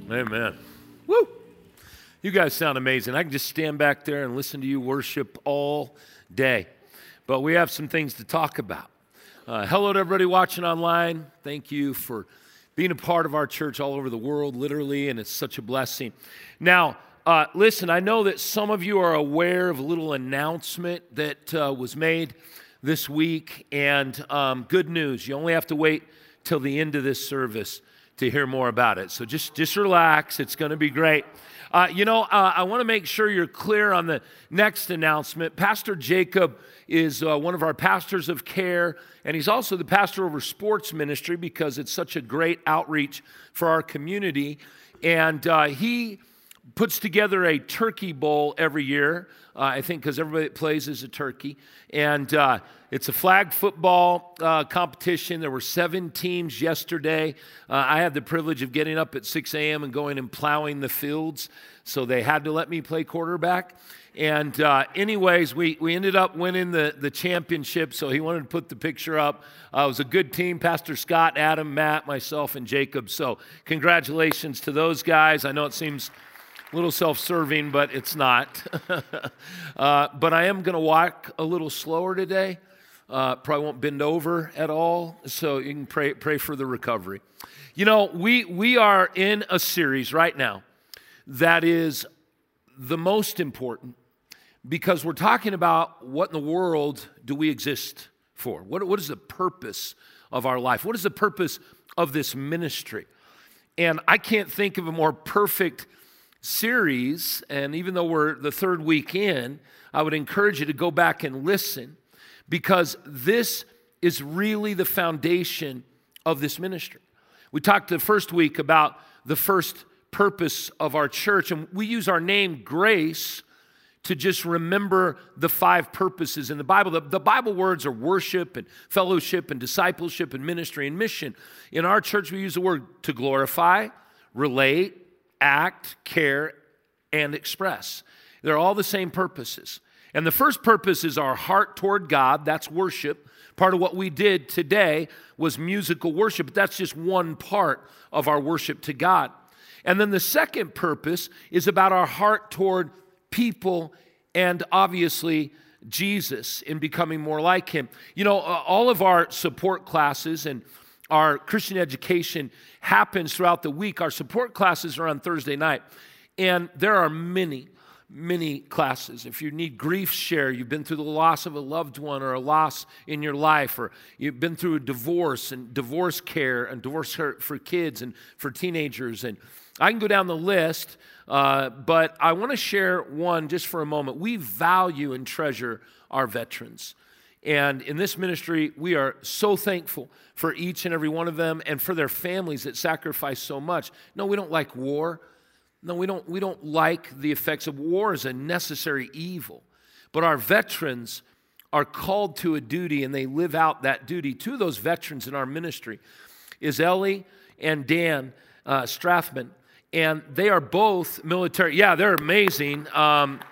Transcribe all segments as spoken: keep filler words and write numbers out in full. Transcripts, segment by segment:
Amen. Woo! You guys sound amazing. I can just stand back there and listen to you worship all day. But we have some things to talk about. Uh, hello to everybody watching online. Thank you for being a part of our church all over the world, literally, and it's such a blessing. Now, uh, listen, I know that some of you are aware of a little announcement that uh, was made this week, and um, good news, you only have to wait till the end of this service to hear more about it. So just, just relax. It's going to be great. Uh, you know, uh, I want to make sure you're clear on the next announcement. Pastor Jacob is uh, one of our pastors of care, and he's also the pastor over sports ministry because it's such a great outreach for our community. And uh, he puts together a turkey bowl every year, uh, I think because everybody that plays is a turkey. And uh, it's a flag football uh, competition. There were seven teams yesterday. Uh, I had the privilege of getting up at six a.m. and going and plowing the fields, so they had to let me play quarterback. And uh, anyways, we, we ended up winning the, the championship, so he wanted to put the picture up. Uh, it was a good team, Pastor Scott, Adam, Matt, myself, and Jacob. So congratulations to those guys. I know it seems a little self-serving, but it's not. uh, but I am going to walk a little slower today. Uh, probably won't bend over at all, so you can pray pray for the recovery. You know, we we are in a series right now that is the most important because we're talking about what in the world do we exist for? What, what is the purpose of our life? What is the purpose of this ministry? And I can't think of a more perfect series, and even though we're the third week in, I would encourage you to go back and listen because this is really the foundation of this ministry. We talked the first week about the first purpose of our church, and we use our name Grace to just remember the five purposes in the Bible. The, the Bible words are worship and fellowship and discipleship and ministry and mission. In our church, we use the word to glorify, relate, act, care, and express. They're all the same purposes. And the first purpose is our heart toward God. That's worship. Part of what we did today was musical worship. But that's just one part of our worship to God. And then the second purpose is about our heart toward people and obviously Jesus in becoming more like Him. You know, all of our support classes and our Christian education happens throughout the week. Our support classes are on Thursday night. And there are many, many classes. If you need grief share, you've been through the loss of a loved one or a loss in your life, or you've been through a divorce and divorce care and divorce care for kids and for teenagers. And I can go down the list, uh, but I want to share one just for a moment. We value and treasure our veterans. And in this ministry, we are so thankful for each and every one of them and for their families that sacrifice so much. No, we don't like war. No, we don't, we don't like the effects of war as a necessary evil. But our veterans are called to a duty, and they live out that duty. Two of those veterans in our ministry is Ellie and Dan uh, Strathman. And they are both military. Yeah, they're amazing. Um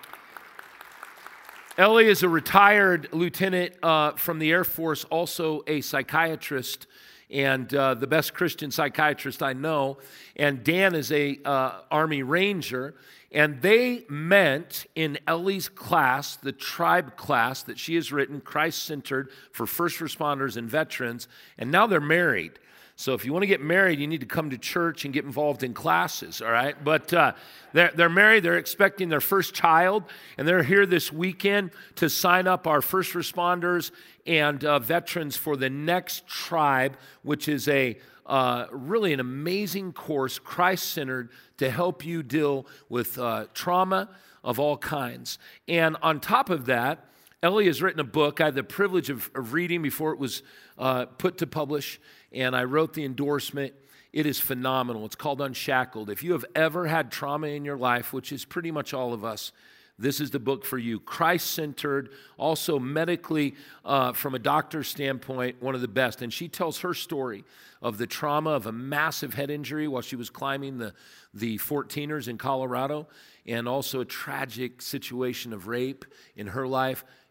Ellie is a retired lieutenant uh, from the Air Force, also a psychiatrist, and uh, the best Christian psychiatrist I know. And Dan is a uh, Army Ranger, and they met in Ellie's class, the tribe class that she has written, Christ-centered for first responders and veterans, and now they're married. So if you want to get married, you need to come to church and get involved in classes, all right? But uh, they're, they're married, they're expecting their first child, and they're here this weekend to sign up our first responders and uh, veterans for the Next Tribe, which is a uh, really an amazing course, Christ-centered, to help you deal with uh, trauma of all kinds. And on top of that, Ellie has written a book. I had the privilege of, of reading before it was uh, put to publish, and I wrote the endorsement. It is phenomenal. It's called Unshackled. If you have ever had trauma in your life, which is pretty much all of us, this is the book for you. Christ-centered, also medically, uh, from a doctor's standpoint, one of the best. And she tells her story of the trauma of a massive head injury while she was climbing the, the fourteeners in Colorado, and also a tragic situation of rape in her life.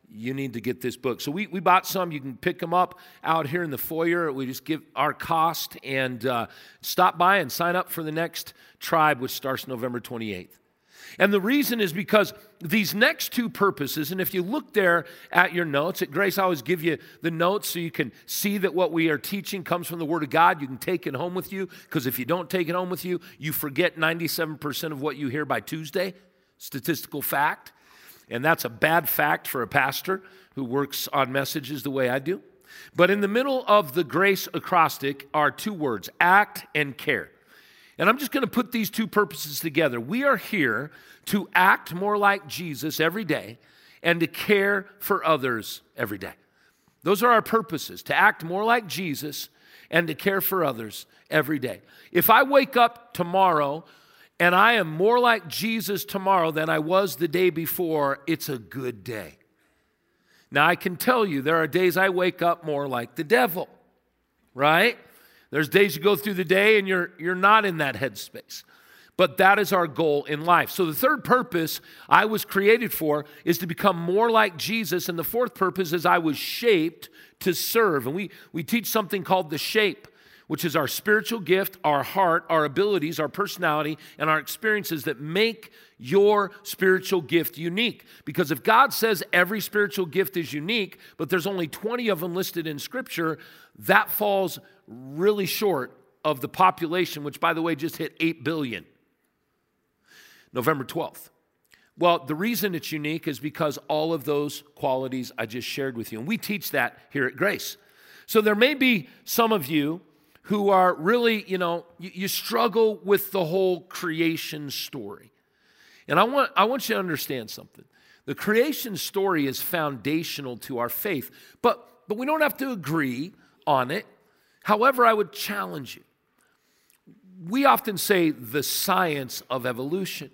you need to get this book. So we, we bought some. You can pick them up out here in the foyer. We just give our cost and uh, stop by and sign up for the next tribe, which starts November twenty-eighth. And the reason is because these next two purposes, and if you look there at your notes, at Grace, I always give you the notes so you can see that what we are teaching comes from the Word of God. You can take it home with you, because if you don't take it home with you, you forget ninety-seven percent of what you hear by Tuesday. Statistical fact. And that's a bad fact for a pastor who works on messages the way I do. But in the middle of the Grace acrostic are two words, act and care. And I'm just going to put these two purposes together. We are here to act more like Jesus every day and to care for others every day. Those are our purposes, to act more like Jesus and to care for others every day. If I wake up tomorrow and I am more like Jesus tomorrow than I was the day before, it's a good day. Now, I can tell you there are days I wake up more like the devil, right? There's days you go through the day and you're, you're not in that headspace. But that is our goal in life. So the third purpose I was created for is to become more like Jesus. And the fourth purpose is I was shaped to serve. And we, we teach something called the shape, which is our spiritual gift, our heart, our abilities, our personality, and our experiences that make your spiritual gift unique. Because if God says every spiritual gift is unique, but there's only twenty of them listed in Scripture, that falls really short of the population, which, by the way, just hit eight billion. November twelfth. Well, the reason it's unique is because all of those qualities I just shared with you. And we teach that here at Grace. So there may be some of you who are really, you know, you, you struggle with the whole creation story. And I want, I want you to understand something. The creation story is foundational to our faith, but, but we don't have to agree on it. However, I would challenge you. We often say the science of evolution.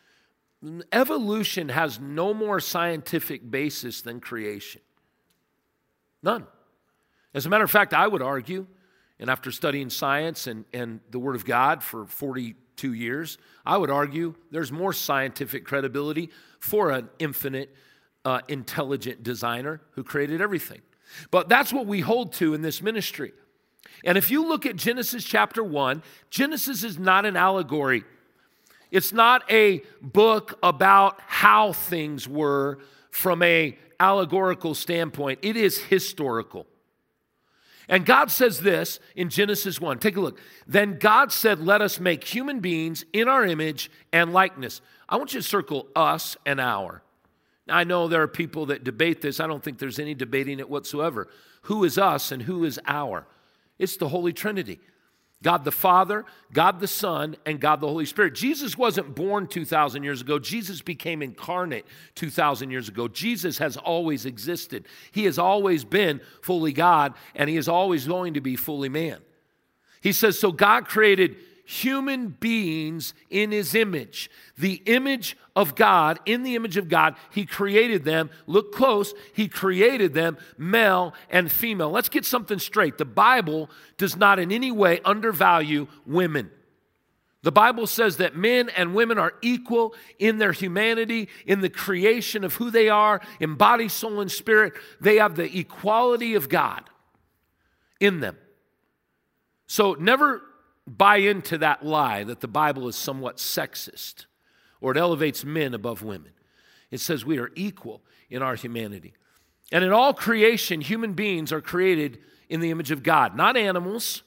Evolution has no more scientific basis than creation. None. As a matter of fact, I would argue, and after studying science and, and the Word of God for forty-two years, I would argue there's more scientific credibility for an infinite, uh, intelligent designer who created everything. But that's what we hold to in this ministry. And if you look at Genesis chapter one, Genesis is not an allegory. It's not a book about how things were from an allegorical standpoint. It is historical. And God says this in Genesis one. Take a look. Then God said, let us make human beings in our image and likeness. I want you to circle us and our. Now, I know there are people that debate this. I don't think there's any debating it whatsoever. Who is us and who is our? It's the Holy Trinity. God the Father, God the Son, and God the Holy Spirit. Jesus wasn't born two thousand years ago. Jesus became incarnate two thousand years ago. Jesus has always existed. He has always been fully God, and he is always going to be fully man. He says, so God created human beings in his image. The image of God, in the image of God, he created them. Look close. He created them male and female. Let's get something straight. The Bible does not in any way undervalue women. The Bible says that men and women are equal in their humanity, in the creation of who they are, in body, soul, and spirit. They have the equality of God in them. So never buy into that lie that the Bible is somewhat sexist or it elevates men above women. It says we are equal in our humanity. And in all creation, human beings are created in the image of God. Not animals,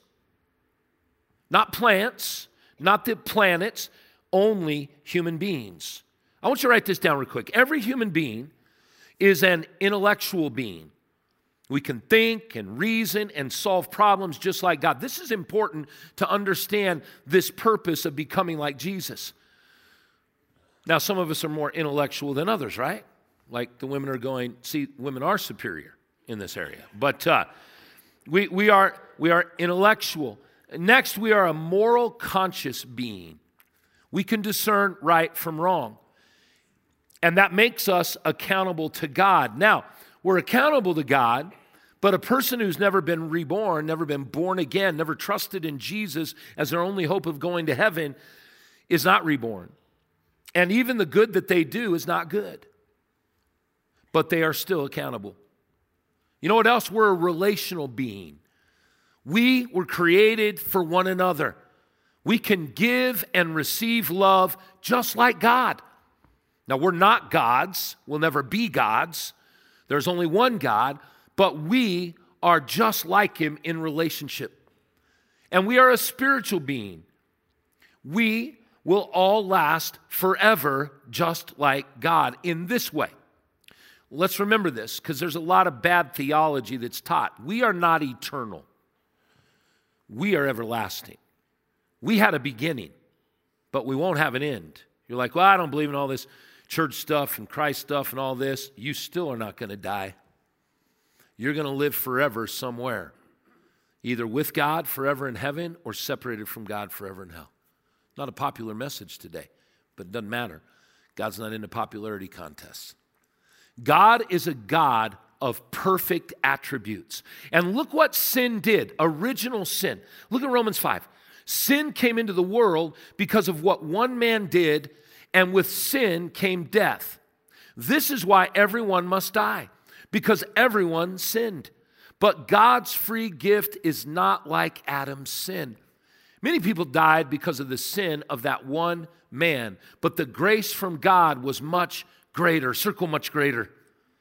not plants, not the planets, only human beings. I want you to write this down real quick. Every human being is an intellectual being. We can think and reason and solve problems just like God. This is important to understand this purpose of becoming like Jesus. Now, some of us are more intellectual than others, right? Like the women are going, see, women are superior in this area. But uh, we, we, are, we are intellectual. Next, we are a moral conscious being. We can discern right from wrong. And that makes us accountable to God. Now, we're accountable to God, but a person who's never been reborn, never been born again, never trusted in Jesus as their only hope of going to heaven is not reborn. And even the good that they do is not good. but they are still accountable. You know what else? We're a relational being. We were created for one another. We can give and receive love just like God. Now, we're not gods. We'll never be gods. There's only one God, but we are just like him in relationship. And we are a spiritual being. We will all last forever just like God in this way. Let's remember this, because there's a lot of bad theology that's taught. We are not eternal. We are everlasting. We had a beginning, but we won't have an end. You're like, well, I don't believe in all this church stuff and Christ stuff and all this. You still are not going to die. You're going to live forever somewhere, either with God forever in heaven or separated from God forever in hell. Not a popular message today, but it doesn't matter. God's not into popularity contests. God is a God of perfect attributes. And look what sin did, original sin. Look at Romans five. Sin came into the world because of what one man did, and with sin came death. This is why everyone must die, because everyone sinned. But God's free gift is not like Adam's sin. Many people died because of the sin of that one man, but the grace from God was much greater. Circle much greater.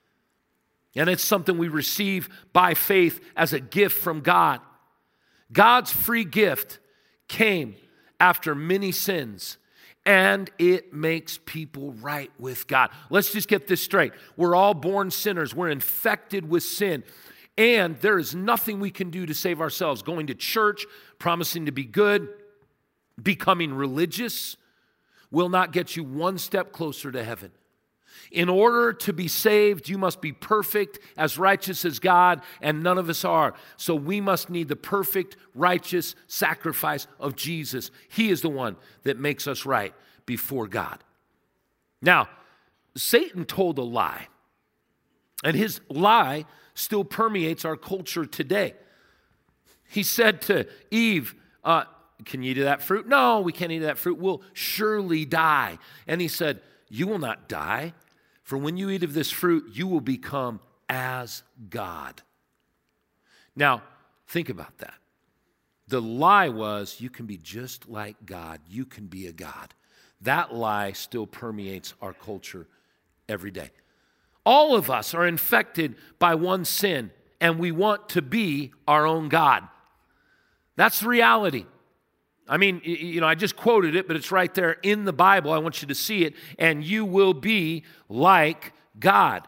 And it's something we receive by faith as a gift from God. God's free gift came after many sins, and it makes people right with God. Let's just get this straight. We're all born sinners. We're infected with sin. And there is nothing we can do to save ourselves. Going to church, promising to be good, becoming religious will not get you one step closer to heaven. In order to be saved, you must be perfect, as righteous as God, and none of us are. So we must need the perfect, righteous sacrifice of Jesus. He is the one that makes us right before God. Now, Satan told a lie, and his lie still permeates our culture today. He said to Eve, uh, can you eat of that fruit? No, we can't eat of that fruit. We'll surely die. And he said, you will not die. For when you eat of this fruit, you will become as God. Now, think about that. The lie was, you can be just like God. You can be a God. That lie still permeates our culture every day. All of us are infected by one sin, and we want to be our own God. That's the reality. I mean, you know, I just quoted it, but it's right there in the Bible. I want you to see it. And you will be like God.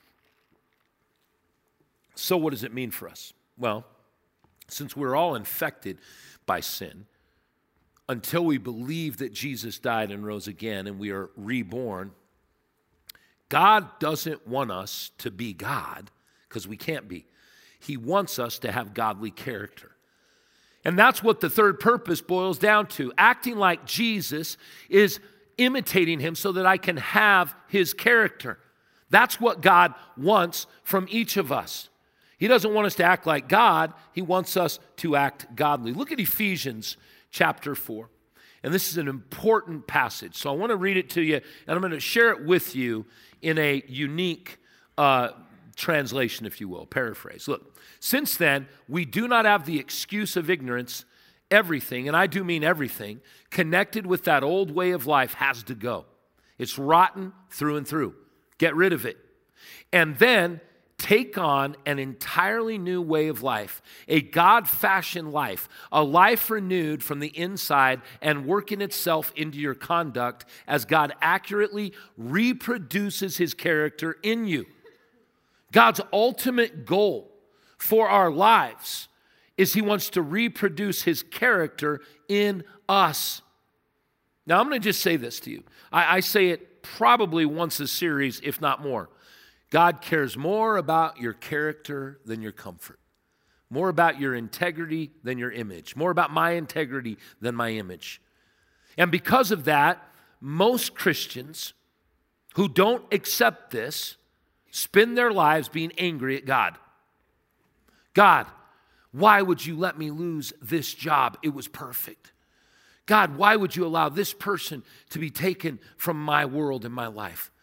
So what does it mean for us? Well, since we're all infected by sin, until we believe that Jesus died and rose again and we are reborn, God doesn't want us to be God, because we can't be. He wants us to have godly character. And that's what the third purpose boils down to. Acting like Jesus is imitating him so that I can have his character. That's what God wants from each of us. He doesn't want us to act like God. He wants us to act godly. Look at Ephesians chapter four. And this is an important passage. So I want to read it to you, and I'm going to share it with you in a unique uh, translation, if you will, paraphrase. Look. Since then, we do not have the excuse of ignorance. Everything, and I do mean everything, connected with that old way of life has to go. It's rotten through and through. Get rid of it. And then take on an entirely new way of life, a God-fashioned life, a life renewed from the inside and working itself into your conduct as God accurately reproduces his character in you. God's ultimate goal for our lives is he wants to reproduce his character in us. Now, I'm going to just say this to you. I, I say it probably once a series, if not more. God cares more about your character than your comfort, more about your integrity than your image, more about my integrity than my image. And because of that, most Christians who don't accept this spend their lives being angry at God. God, why would you let me lose this job? It was perfect. God, why would you allow this person to be taken from my world and my life?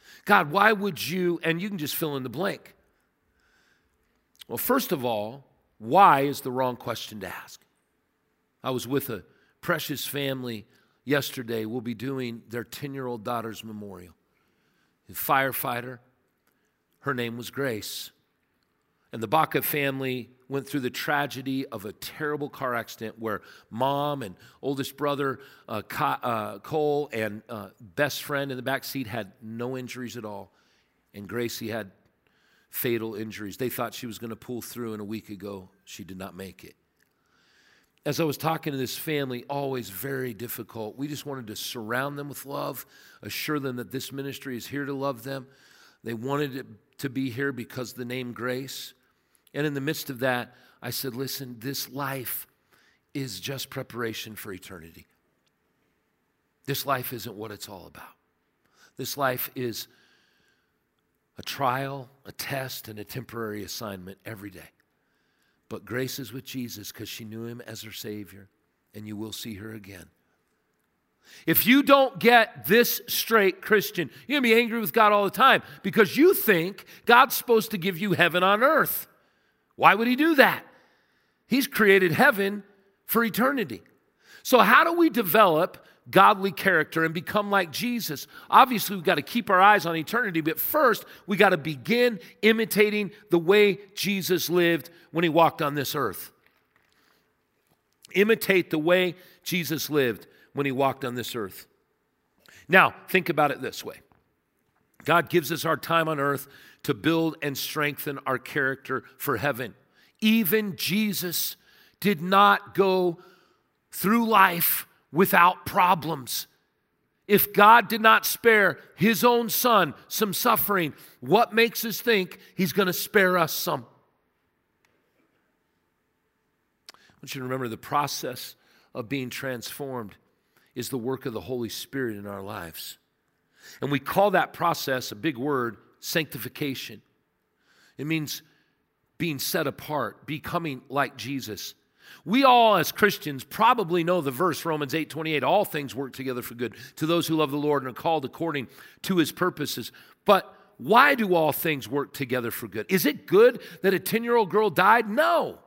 God, why would you, and you can just fill in the blank. Well, first of all, why is the wrong question to ask. I was with a precious family yesterday. We'll be doing their ten-year-old daughter's memorial. A firefighter, her name was Grace. And the Baca family went through the tragedy of a terrible car accident where mom and oldest brother, uh, uh, Cole, and uh, best friend in the back seat had no injuries at all. And Gracie had fatal injuries. They thought she was going to pull through, and a week ago, she did not make it. As I was talking to this family, always very difficult. We just wanted to surround them with love, assure them that this ministry is here to love them. They wanted it to be here because of the name Grace. And in the midst of that, I said, listen, this life is just preparation for eternity. This life isn't what it's all about. This life is a trial, a test, and a temporary assignment every day. But Grace is with Jesus because she knew him as her Savior, and you will see her again. If you don't get this straight, Christian, you're going to be angry with God all the time because you think God's supposed to give you heaven on earth. Why would he do that? He's created heaven for eternity. So how do we develop godly character and become like Jesus? Obviously, we've got to keep our eyes on eternity, but first, we got to begin imitating the way Jesus lived when he walked on this earth. Imitate the way Jesus lived when he walked on this earth. Now, think about it this way. God gives us our time on earth to build and strengthen our character for heaven. Even Jesus did not go through life without problems. If God did not spare his own son some suffering, what makes us think he's going to spare us some? I want you to remember the process of being transformed is the work of the Holy Spirit in our lives. And we call that process, a big word, sanctification. It means being set apart, becoming like Jesus. We all as Christians probably know the verse, Romans eight twenty-eight, all things work together for good to those who love the Lord and are called according to his purposes. But why do all things work together for good? Is it good that a ten-year-old girl died? No.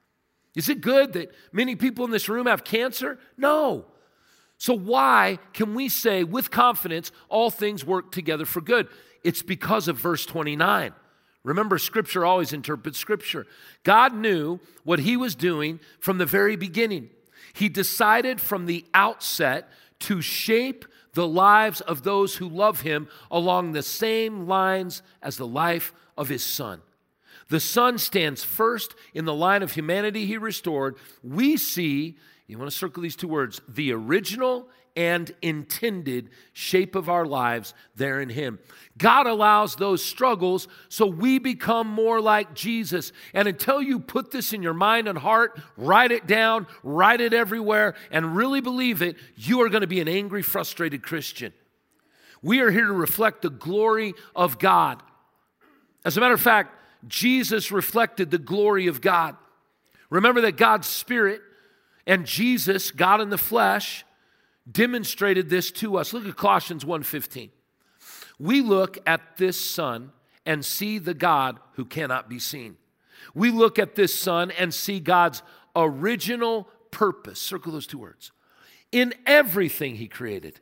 Is it good that many people in this room have cancer? No. So why can we say with confidence all things work together for good? It's because of verse twenty-nine. Remember, Scripture always interprets Scripture. God knew what he was doing from the very beginning. He decided from the outset to shape the lives of those who love him along the same lines as the life of his Son. The Son stands first in the line of humanity he restored. We see, you want to circle these two words, the original and intended shape of our lives there in him. God allows those struggles so we become more like Jesus. And until you put this in your mind and heart, write it down, write it everywhere, and really believe it, you are going to be an angry, frustrated Christian. We are here to reflect the glory of God. As a matter of fact, Jesus reflected the glory of God. Remember that God's Spirit and Jesus, God in the flesh, demonstrated this to us. Look at Colossians one fifteen. We look at this Son and see the God who cannot be seen. We look at this Son and see God's original purpose. Circle those two words. In everything he created.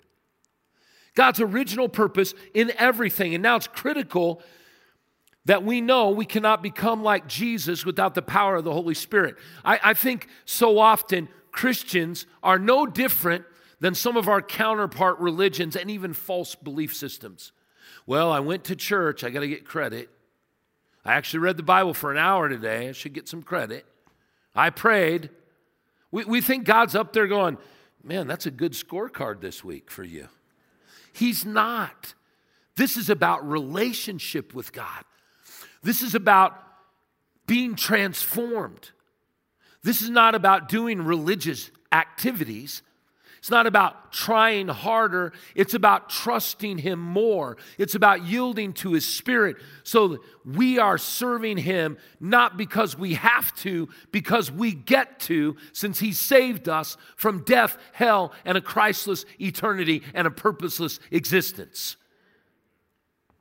God's original purpose in everything. And now it's critical that we know we cannot become like Jesus without the power of the Holy Spirit. I, I think so often Christians are no different than some of our counterpart religions and even false belief systems. Well, I went to church, I got to get credit. I actually read the Bible for an hour today, I should get some credit. I prayed. We, we think God's up there going, man, that's a good scorecard this week for you. He's not. This is about relationship with God. This is about being transformed. This is not about doing religious activities. It's not about trying harder. It's about trusting him more. It's about yielding to his Spirit so that we are serving him not because we have to, because we get to, since he saved us from death, hell, and a Christless eternity and a purposeless existence.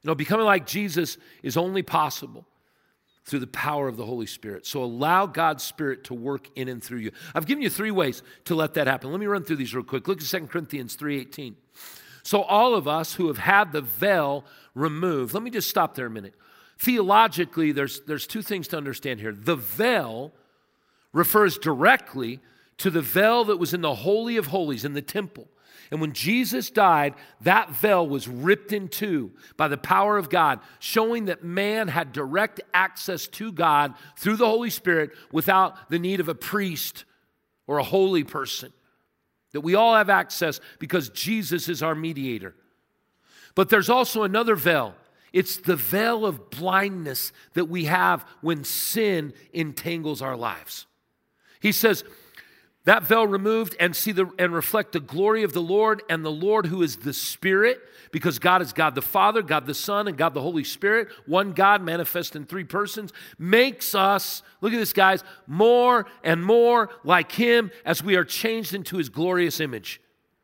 You know, becoming like Jesus is only possible through the power of the Holy Spirit. So allow God's Spirit to work in and through you. I've given you three ways to let that happen. Let me run through these real quick. Look at Second Corinthians three eighteen. So all of us who have had the veil removed, let me just stop there a minute. Theologically, there's, there's two things to understand here. The veil refers directly to the veil that was in the Holy of Holies, in the temple. And when Jesus died, that veil was ripped in two by the power of God, showing that man had direct access to God through the Holy Spirit without the need of a priest or a holy person. That we all have access because Jesus is our mediator. But there's also another veil. It's the veil of blindness that we have when sin entangles our lives. He says, that veil removed and see the and reflect the glory of the Lord, and the Lord who is the Spirit, because God is God the Father, God the Son, and God the Holy Spirit, one God manifest in three persons, makes us, look at this guys, more and more like Him as we are changed into His glorious image.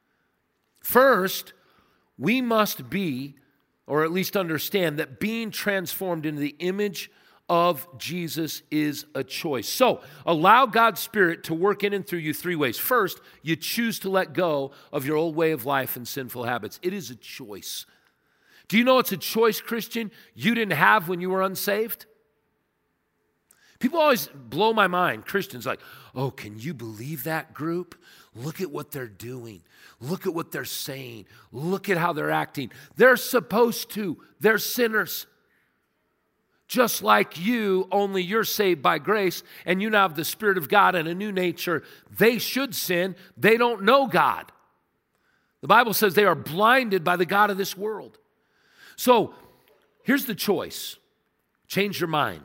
First, we must be, or at least understand, that being transformed into the image of Jesus is a choice. So, allow God's Spirit to work in and through you three ways. First, you choose to let go of your old way of life and sinful habits. It is a choice. Do you know it's a choice, Christian, you didn't have when you were unsaved? People always blow my mind. Christians like, oh, can you believe that group? Look at what they're doing. Look at what they're saying. Look at how they're acting. They're supposed to. They're sinners. Just like you, only you're saved by grace, and you now have the Spirit of God and a new nature. They should sin. They don't know God. The Bible says they are blinded by the God of this world. So, here's the choice. Change your mind.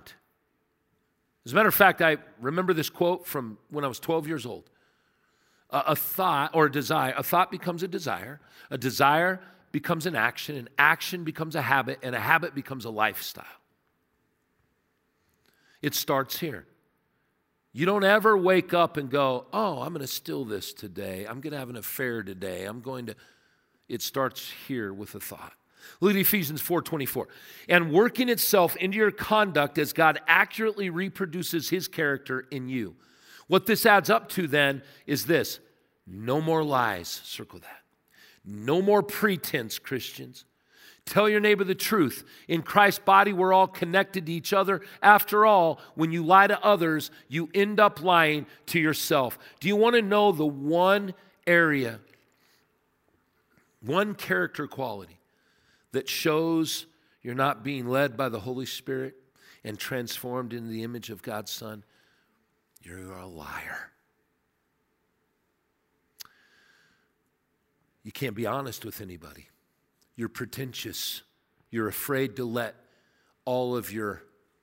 As a matter of fact, I remember this quote from when I was twelve years old. A, a thought or a desire, a thought becomes a desire. A desire becomes an action. An action becomes a habit, and a habit becomes a lifestyle. It starts here. You don't ever wake up and go, oh, I'm going to steal this today. I'm going to have an affair today. I'm going to... It starts here with a thought. Look at Ephesians four twenty-four. And working itself into your conduct as God accurately reproduces His character in you. What this adds up to then is this. No more lies. Circle that. No more pretense, Christians. Tell your neighbor the truth. In Christ's body, we're all connected to each other. After all, when you lie to others, you end up lying to yourself. Do you want to know the one area, one character quality that shows you're not being led by the Holy Spirit and transformed into the image of God's Son? You're a liar. You can't be honest with anybody. You're pretentious. You're afraid to let all of your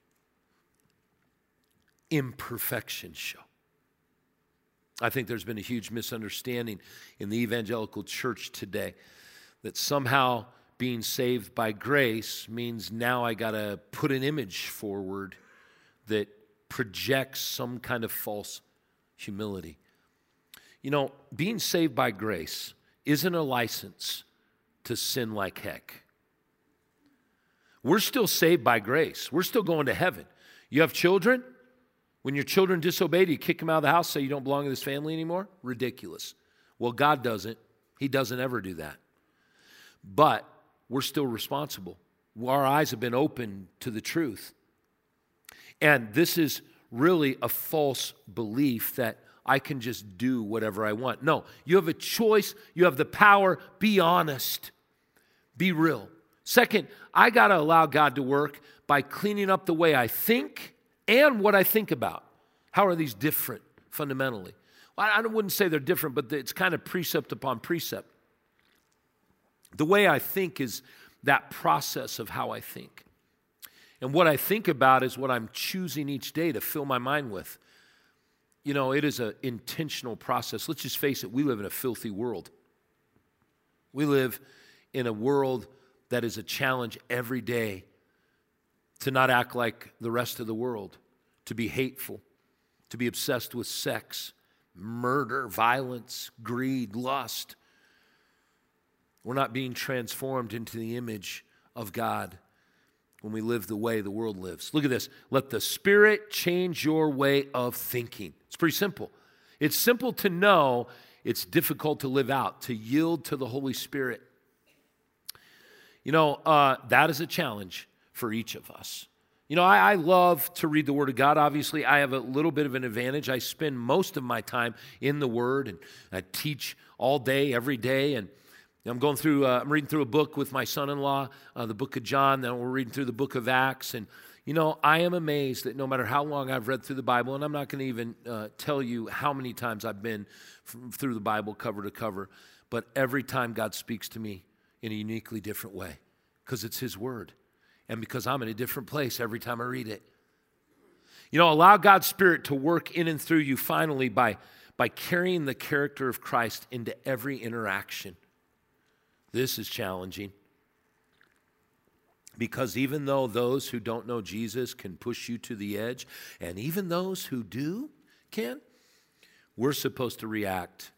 imperfections show. I think there's been a huge misunderstanding in the evangelical church today that somehow being saved by grace means now I got to put an image forward that projects some kind of false humility. You know, being saved by grace isn't a license to sin like heck. We're still saved by grace. We're still going to heaven. You have children? When your children disobey, do you kick them out of the house, say you don't belong in this family anymore? Ridiculous. Well, God doesn't. He doesn't ever do that. But we're still responsible. Our eyes have been opened to the truth. And this is really a false belief that I can just do whatever I want. No, you have a choice. You have the power. Be honest. Be real. Second, I got to allow God to work by cleaning up the way I think and what I think about. How are these different fundamentally? I wouldn't say they're different, but it's kind of precept upon precept. The way I think is that process of how I think. And what I think about is what I'm choosing each day to fill my mind with. You know, it is an intentional process. Let's just face it, we live in a filthy world. We live in a world that is a challenge every day to not act like the rest of the world, to be hateful, to be obsessed with sex, murder, violence, greed, lust. We're not being transformed into the image of God when we live the way the world lives. Look at this. Let the Spirit change your way of thinking. It's pretty simple. It's simple to know. It's difficult to live out, to yield to the Holy Spirit. You know, uh, that is a challenge for each of us. You know, I, I love to read the Word of God. Obviously, I have a little bit of an advantage. I spend most of my time in the Word, and I teach all day, every day, and I'm going through, uh, I'm reading through a book with my son-in-law, uh, the book of John, then we're reading through the book of Acts, and you know, I am amazed that no matter how long I've read through the Bible, and I'm not going to even uh, tell you how many times I've been f- through the Bible cover to cover, but every time God speaks to me in a uniquely different way, because it's His Word, and because I'm in a different place every time I read it. You know, allow God's Spirit to work in and through you finally by, by carrying the character of Christ into every interaction. This is challenging. Because even though those who don't know Jesus can push you to the edge, and even those who do can, we're supposed to react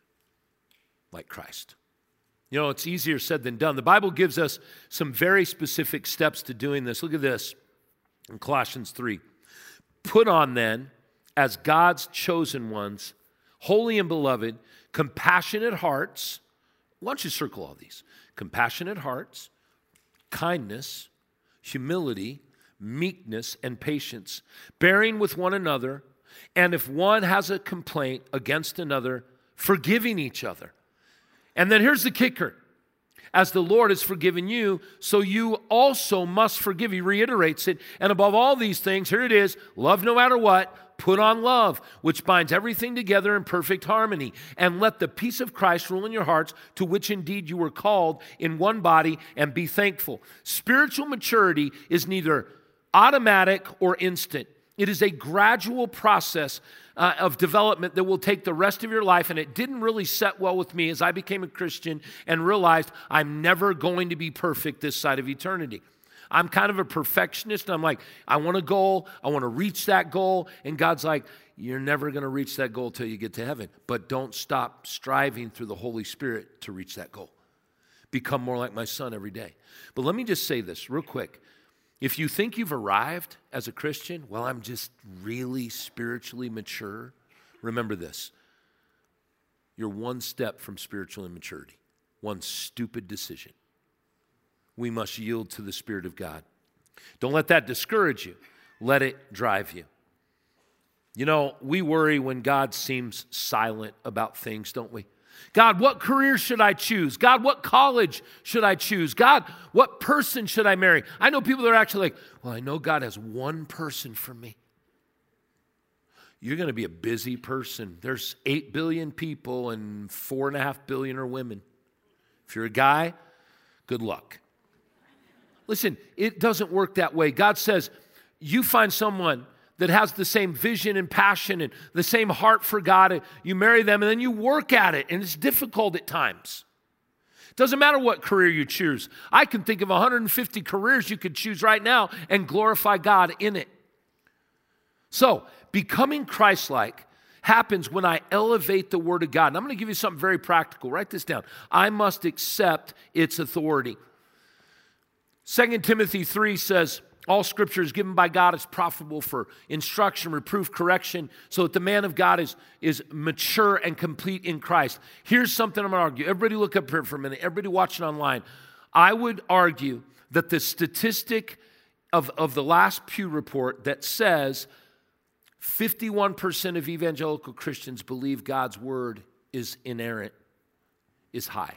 like Christ. You know, it's easier said than done. The Bible gives us some very specific steps to doing this. Look at this in Colossians three. Put on then, as God's chosen ones, holy and beloved, compassionate hearts. Why don't you circle all these? Compassionate hearts, kindness, humility, meekness, and patience, bearing with one another, and if one has a complaint against another, forgiving each other. And then here's the kicker. As the Lord has forgiven you, so you also must forgive. He reiterates it. And above all these things, here it is, love no matter what, put on love, which binds everything together in perfect harmony. And let the peace of Christ rule in your hearts, to which indeed you were called in one body, and be thankful. Spiritual maturity is neither automatic or instant. It is a gradual process uh, of development that will take the rest of your life, and it didn't really set well with me as I became a Christian and realized I'm never going to be perfect this side of eternity. I'm kind of a perfectionist, and I'm like, I want a goal, I want to reach that goal, and God's like, you're never going to reach that goal till you get to heaven, but don't stop striving through the Holy Spirit to reach that goal. Become more like my son every day. But let me just say this real quick. If you think you've arrived as a Christian, well, I'm just really spiritually mature, remember this. You're one step from spiritual immaturity, one stupid decision. We must yield to the Spirit of God. Don't let that discourage you. Let it drive you. You know, we worry when God seems silent about things, don't we? God, what career should I choose? God, what college should I choose? God, what person should I marry? I know people that are actually like, well, I know God has one person for me. You're going to be a busy person. There's eight billion people and four and a half billion are women. If you're a guy, good luck. Listen, it doesn't work that way. God says, you find someone that has the same vision and passion and the same heart for God, and you marry them, and then you work at it, and it's difficult at times. It doesn't matter what career you choose. I can think of one hundred fifty careers you could choose right now and glorify God in it. So, becoming Christ-like happens when I elevate the Word of God. And I'm going to give you something very practical. Write this down. I must accept its authority. Second Timothy three says, all Scripture is given by God is profitable for instruction, reproof, correction, so that the man of God is, is mature and complete in Christ. Here's something I'm going to argue. Everybody look up here for a minute. Everybody watching online. I would argue that the statistic of, of the last Pew report that says fifty-one percent of evangelical Christians believe God's word is inerrant is high.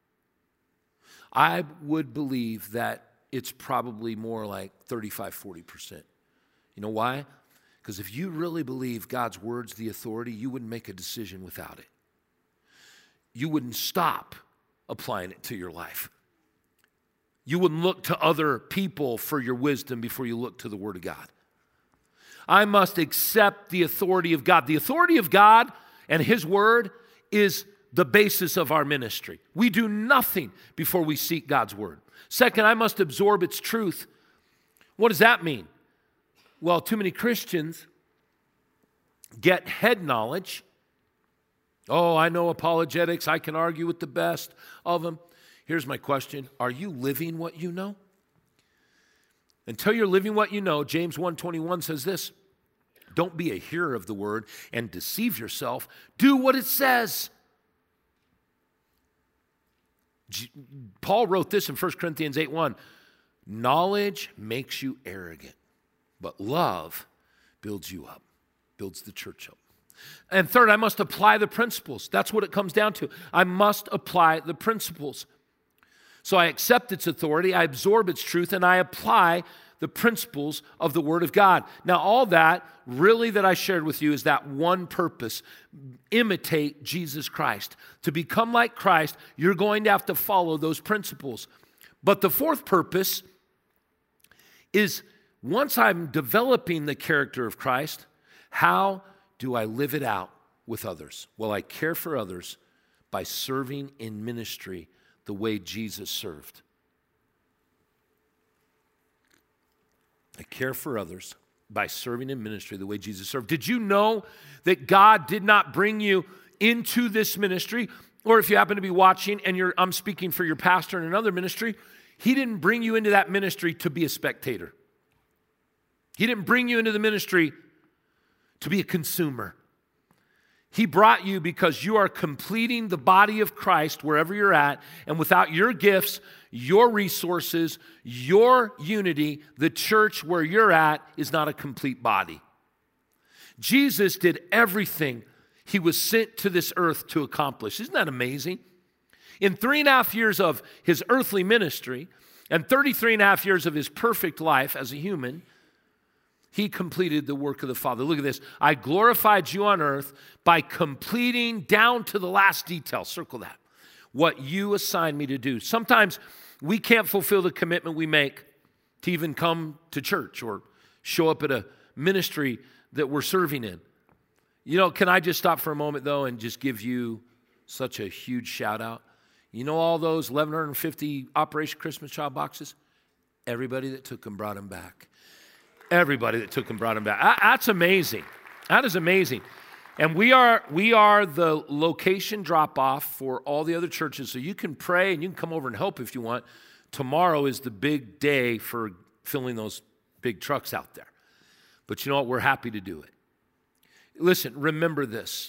I would believe that it's probably more like thirty-five, forty percent. You know why? Because if you really believe God's word's the authority, you wouldn't make a decision without it. You wouldn't stop applying it to your life. You wouldn't look to other people for your wisdom before you look to the Word of God. I must accept the authority of God. The authority of God and His Word is the basis of our ministry. We do nothing before we seek God's Word. Second, I must absorb its truth. What does that mean? Well, too many Christians get head knowledge. Oh, I know apologetics. I can argue with the best of them. Here's my question. Are you living what you know? Until you're living what you know, James one twenty-one says this, don't be a hearer of the word and deceive yourself. Do what it says. G- Paul wrote this in First Corinthians eight one. Knowledge makes you arrogant, but love builds you up, builds the church up. And third, I must apply the principles. That's what it comes down to. I must apply the principles. So I accept its authority, I absorb its truth, and I apply the principles of the Word of God. Now, all that really that I shared with you is that one purpose. Imitate Jesus Christ. To become like Christ, you're going to have to follow those principles. But the fourth purpose is once I'm developing the character of Christ, how do I live it out with others? Well, I care for others by serving in ministry the way Jesus served. I care for others by serving in ministry the way Jesus served. Did you know that God did not bring you into this ministry? Or if you happen to be watching and you're, I'm speaking for your pastor in another ministry, he didn't bring you into that ministry to be a spectator. He didn't bring you into the ministry to be a consumer. He brought you because you are completing the body of Christ wherever you're at, and without your gifts, your resources, your unity, the church where you're at is not a complete body. Jesus did everything he was sent to this earth to accomplish. Isn't that amazing? In three and a half years of his earthly ministry and thirty-three and a half years of his perfect life as a human, he completed the work of the Father. Look at this. I glorified you on earth by completing down to the last detail. Circle that. What you assigned me to do. Sometimes we can't fulfill the commitment we make to even come to church or show up at a ministry that we're serving in. You know, can I just stop for a moment, though, and just give you such a huge shout out? You know all those eleven fifty Operation Christmas Child boxes? Everybody that took them brought them back. Everybody that took them brought them back. That's amazing. That is amazing. And we are we are the location drop-off for all the other churches. So you can pray and you can come over and help if you want. Tomorrow is the big day for filling those big trucks out there. But you know what? We're happy to do it. Listen, remember this.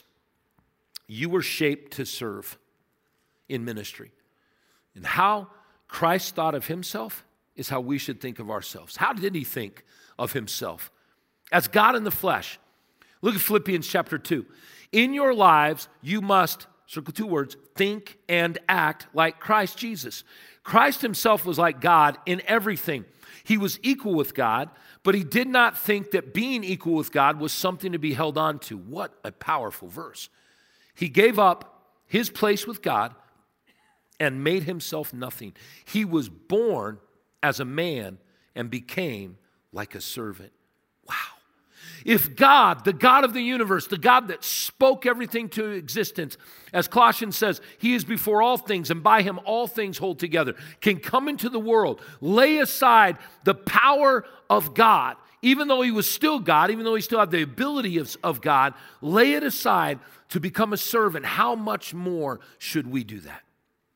You were shaped to serve in ministry. And how Christ thought of himself is how we should think of ourselves. How did he think of himself? As God in the flesh. Look at Philippians chapter two. In your lives, you must, circle two words, think and act like Christ Jesus. Christ himself was like God in everything. He was equal with God, but he did not think that being equal with God was something to be held on to. What a powerful verse. He gave up his place with God and made himself nothing. He was born as a man and became like a servant. Wow. If God, the God of the universe, the God that spoke everything to existence, as Colossians says, he is before all things and by him all things hold together, can come into the world, lay aside the power of God, even though he was still God, even though he still had the ability of, of God, lay it aside to become a servant. How much more should we do that?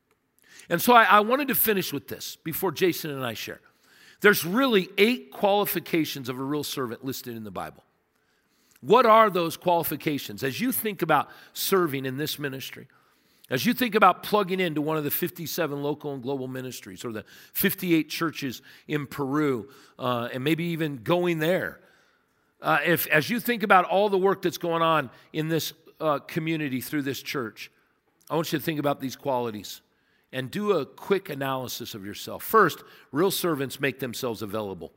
And so I, I wanted to finish with this before Jason and I share. There's really eight qualifications of a real servant listed in the Bible. What are those qualifications? As you think about serving in this ministry, as you think about plugging into one of the fifty-seven local and global ministries or the fifty-eight churches in Peru, uh, and maybe even going there, uh, if as you think about all the work that's going on in this uh, community through this church, I want you to think about these qualities and do a quick analysis of yourself. First, real servants make themselves available.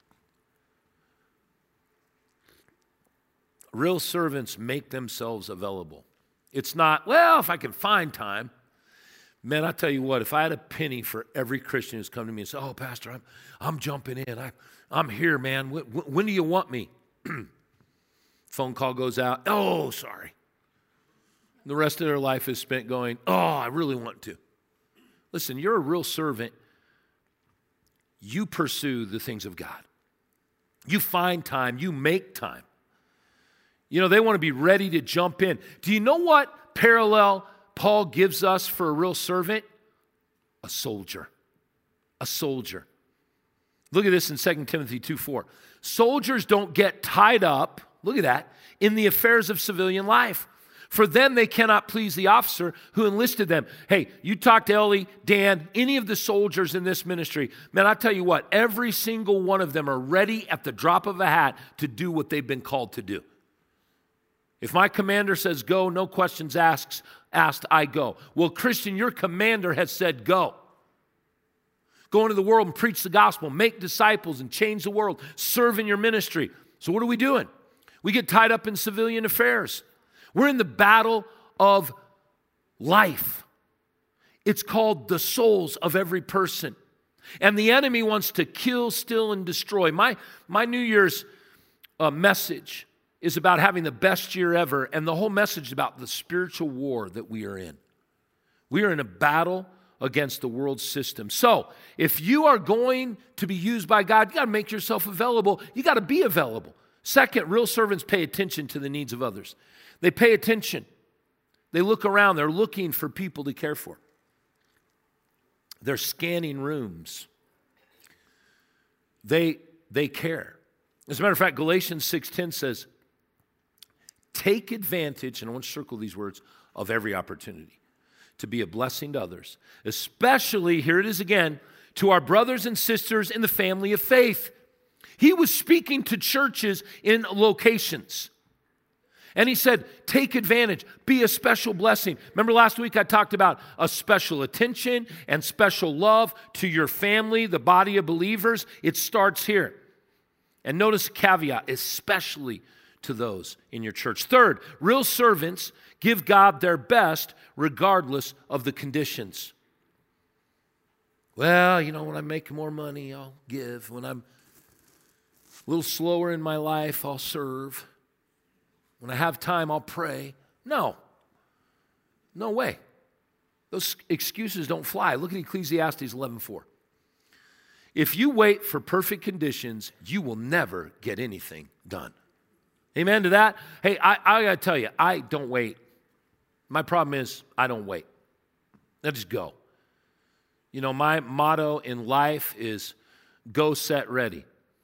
Real servants make themselves available. It's not, well, if I can find time. Man, I tell you what, if I had a penny for every Christian who's come to me and said, oh, Pastor, I'm, I'm jumping in. I, I'm here, man. When, when do you want me? Phone call goes out. Oh, sorry. The rest of their life is spent going, oh, I really want to. Listen, you're a real servant. You pursue the things of God. You find time. You make time. You know, they want to be ready to jump in. Do you know what parallel Paul gives us for a real servant? A soldier. A soldier. Look at this in Second Timothy two four. Soldiers don't get tied up, look at that, in the affairs of civilian life. For then they cannot please the officer who enlisted them. Hey, you talk to Ellie, Dan, any of the soldiers in this ministry. Man, I tell you what, every single one of them are ready at the drop of a hat to do what they've been called to do. If my commander says go, no questions asked, asked, I go. Well, Christian, your commander has said go. Go into the world and preach the gospel, make disciples and change the world, serve in your ministry. So what are we doing? We get tied up in civilian affairs. We're in the battle of life. It's called the souls of every person. And the enemy wants to kill, steal, and destroy. My, my New Year's uh, message is about having the best year ever, and the whole message is about the spiritual war that we are in. We are in a battle against the world system. So, if you are going to be used by God, you got to make yourself available. You got to be available. Second, real servants pay attention to the needs of others. They pay attention. They look around. They're looking for people to care for. They're scanning rooms. They, they care. As a matter of fact, Galatians six ten says, take advantage, and I want to circle these words, of every opportunity to be a blessing to others, especially, here it is again, to our brothers and sisters in the family of faith. He was speaking to churches in locations. And he said, take advantage, be a special blessing. Remember last week I talked about a special attention and special love to your family, the body of believers. It starts here. And notice a caveat, especially to those in your church. Third, real servants give God their best regardless of the conditions. Well, you know, when I make more money, I'll give. When I'm a little slower in my life, I'll serve. When I have time, I'll pray. No. No way. Those excuses don't fly. Look at Ecclesiastes eleven four. If you wait for perfect conditions, you will never get anything done. Amen to that? Hey, I, I got to tell you, I don't wait. My problem is I don't wait. I just go. You know, my motto in life is go, set, ready.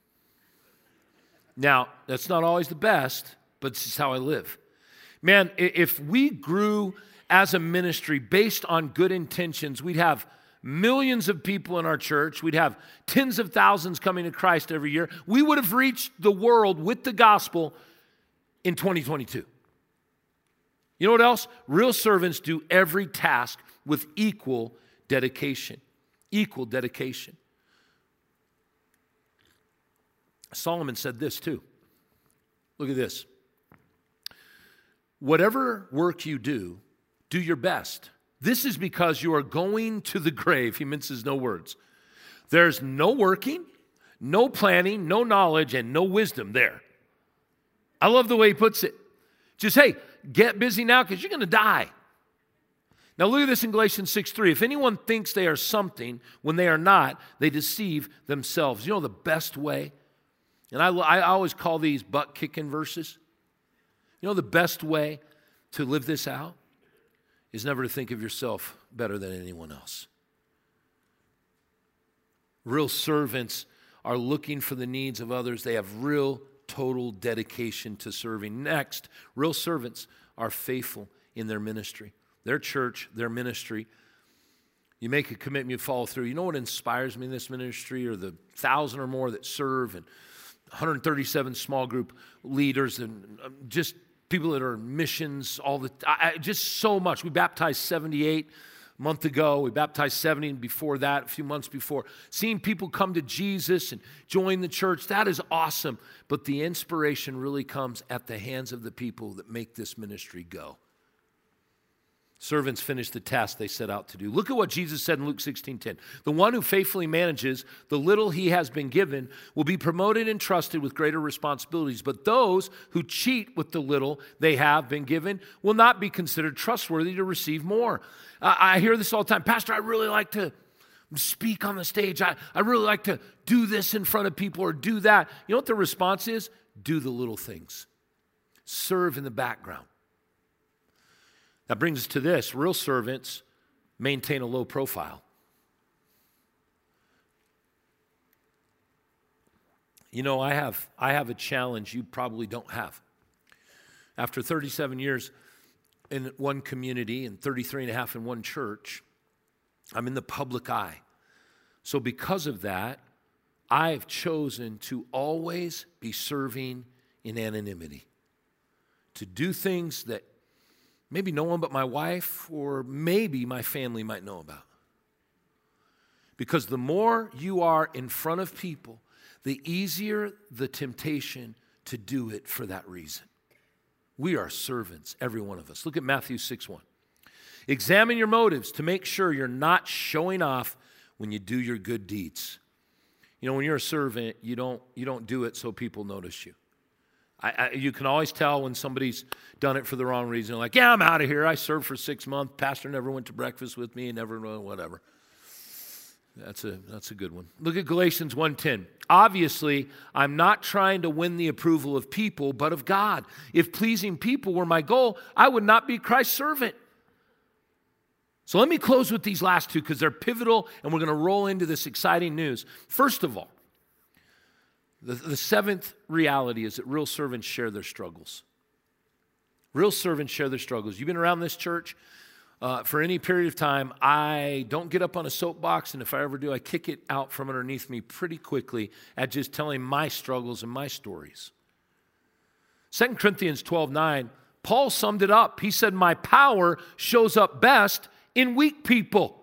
Now, that's not always the best, but this is how I live. Man, if we grew as a ministry based on good intentions, we'd have millions of people in our church. We'd have tens of thousands coming to Christ every year. We would have reached the world with the gospel in twenty twenty-two. You know what else? Real servants do every task with equal dedication. Equal dedication. Solomon said this too. Look at this. Whatever work you do, do your best. This is because you are going to the grave. He minces no words. There's no working, no planning, no knowledge, and no wisdom there. I love the way he puts it. Just, hey, get busy now because you're going to die. Now look at this in Galatians six three. If anyone thinks they are something when they are not, they deceive themselves. You know the best way? And I, I always call these butt-kicking verses. You know the best way to live this out is never to think of yourself better than anyone else. Real servants are looking for the needs of others. They have real, total dedication to serving. Next, real servants are faithful in their ministry. Their church, their ministry. You make a commitment, you follow through. You know what inspires me in this ministry are the thousand or more that serve and one hundred thirty-seven small group leaders and just people that are in missions, all the, I, just so much. We baptized seventy-eight a month ago. We baptized seventy before that, a few months before. Seeing people come to Jesus and join the church, that is awesome. But the inspiration really comes at the hands of the people that make this ministry go. Servants finish the task they set out to do. Look at what Jesus said in Luke sixteen ten. The one who faithfully manages the little he has been given will be promoted and trusted with greater responsibilities. But those who cheat with the little they have been given will not be considered trustworthy to receive more. I, I hear this all the time. Pastor, I really like to speak on the stage. I, I really like to do this in front of people or do that. You know what the response is? Do the little things. Serve in the background. That brings us to this. Real servants maintain a low profile. You know, I have I have a challenge you probably don't have. After thirty-seven years in one community and thirty-three and a half in one church, I'm in the public eye. So because of that, I've chosen to always be serving in anonymity, to do things that maybe no one but my wife or maybe my family might know about. Because the more you are in front of people, the easier the temptation to do it for that reason. We are servants, every one of us. Look at Matthew six one. Examine your motives to make sure you're not showing off when you do your good deeds. You know, when you're a servant, you don't, you don't do it so people notice you. I, I, you can always tell when somebody's done it for the wrong reason. Like, yeah, I'm out of here. I served for six months. Pastor never went to breakfast with me, never, whatever. That's a, that's a good one. Look at Galatians one ten. Obviously, I'm not trying to win the approval of people, but of God. If pleasing people were my goal, I would not be Christ's servant. So let me close with these last two because they're pivotal and we're going to roll into this exciting news. First of all, the, the seventh reality is that real servants share their struggles. Real servants share their struggles. You've been around this church uh, for any period of time. I don't get up on a soapbox, and if I ever do, I kick it out from underneath me pretty quickly at just telling my struggles and my stories. Second Corinthians twelve nine, Paul summed it up. He said, my power shows up best in weak people.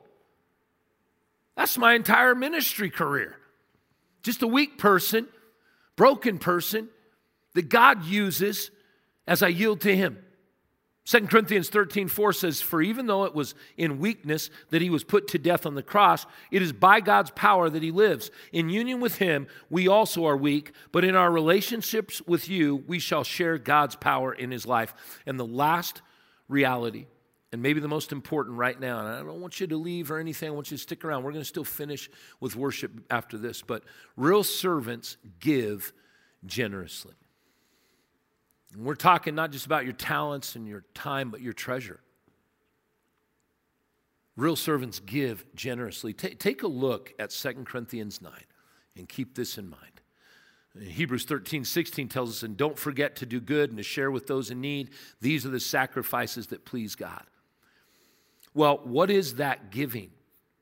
That's my entire ministry career. Just a weak person, broken person that God uses as I yield to Him. Second Corinthians thirteen four says, for even though it was in weakness that He was put to death on the cross, it is by God's power that He lives. In union with Him, we also are weak, but in our relationships with you, we shall share God's power in His life. And the last reality, and maybe the most important right now, and I don't want you to leave or anything, I want you to stick around. We're going to still finish with worship after this, but real servants give generously. And we're talking not just about your talents and your time, but your treasure. Real servants give generously. Ta- take a look at Second Corinthians nine and keep this in mind. Hebrews thirteen sixteen tells us, and don't forget to do good and to share with those in need. These are the sacrifices that please God. Well, what is that giving?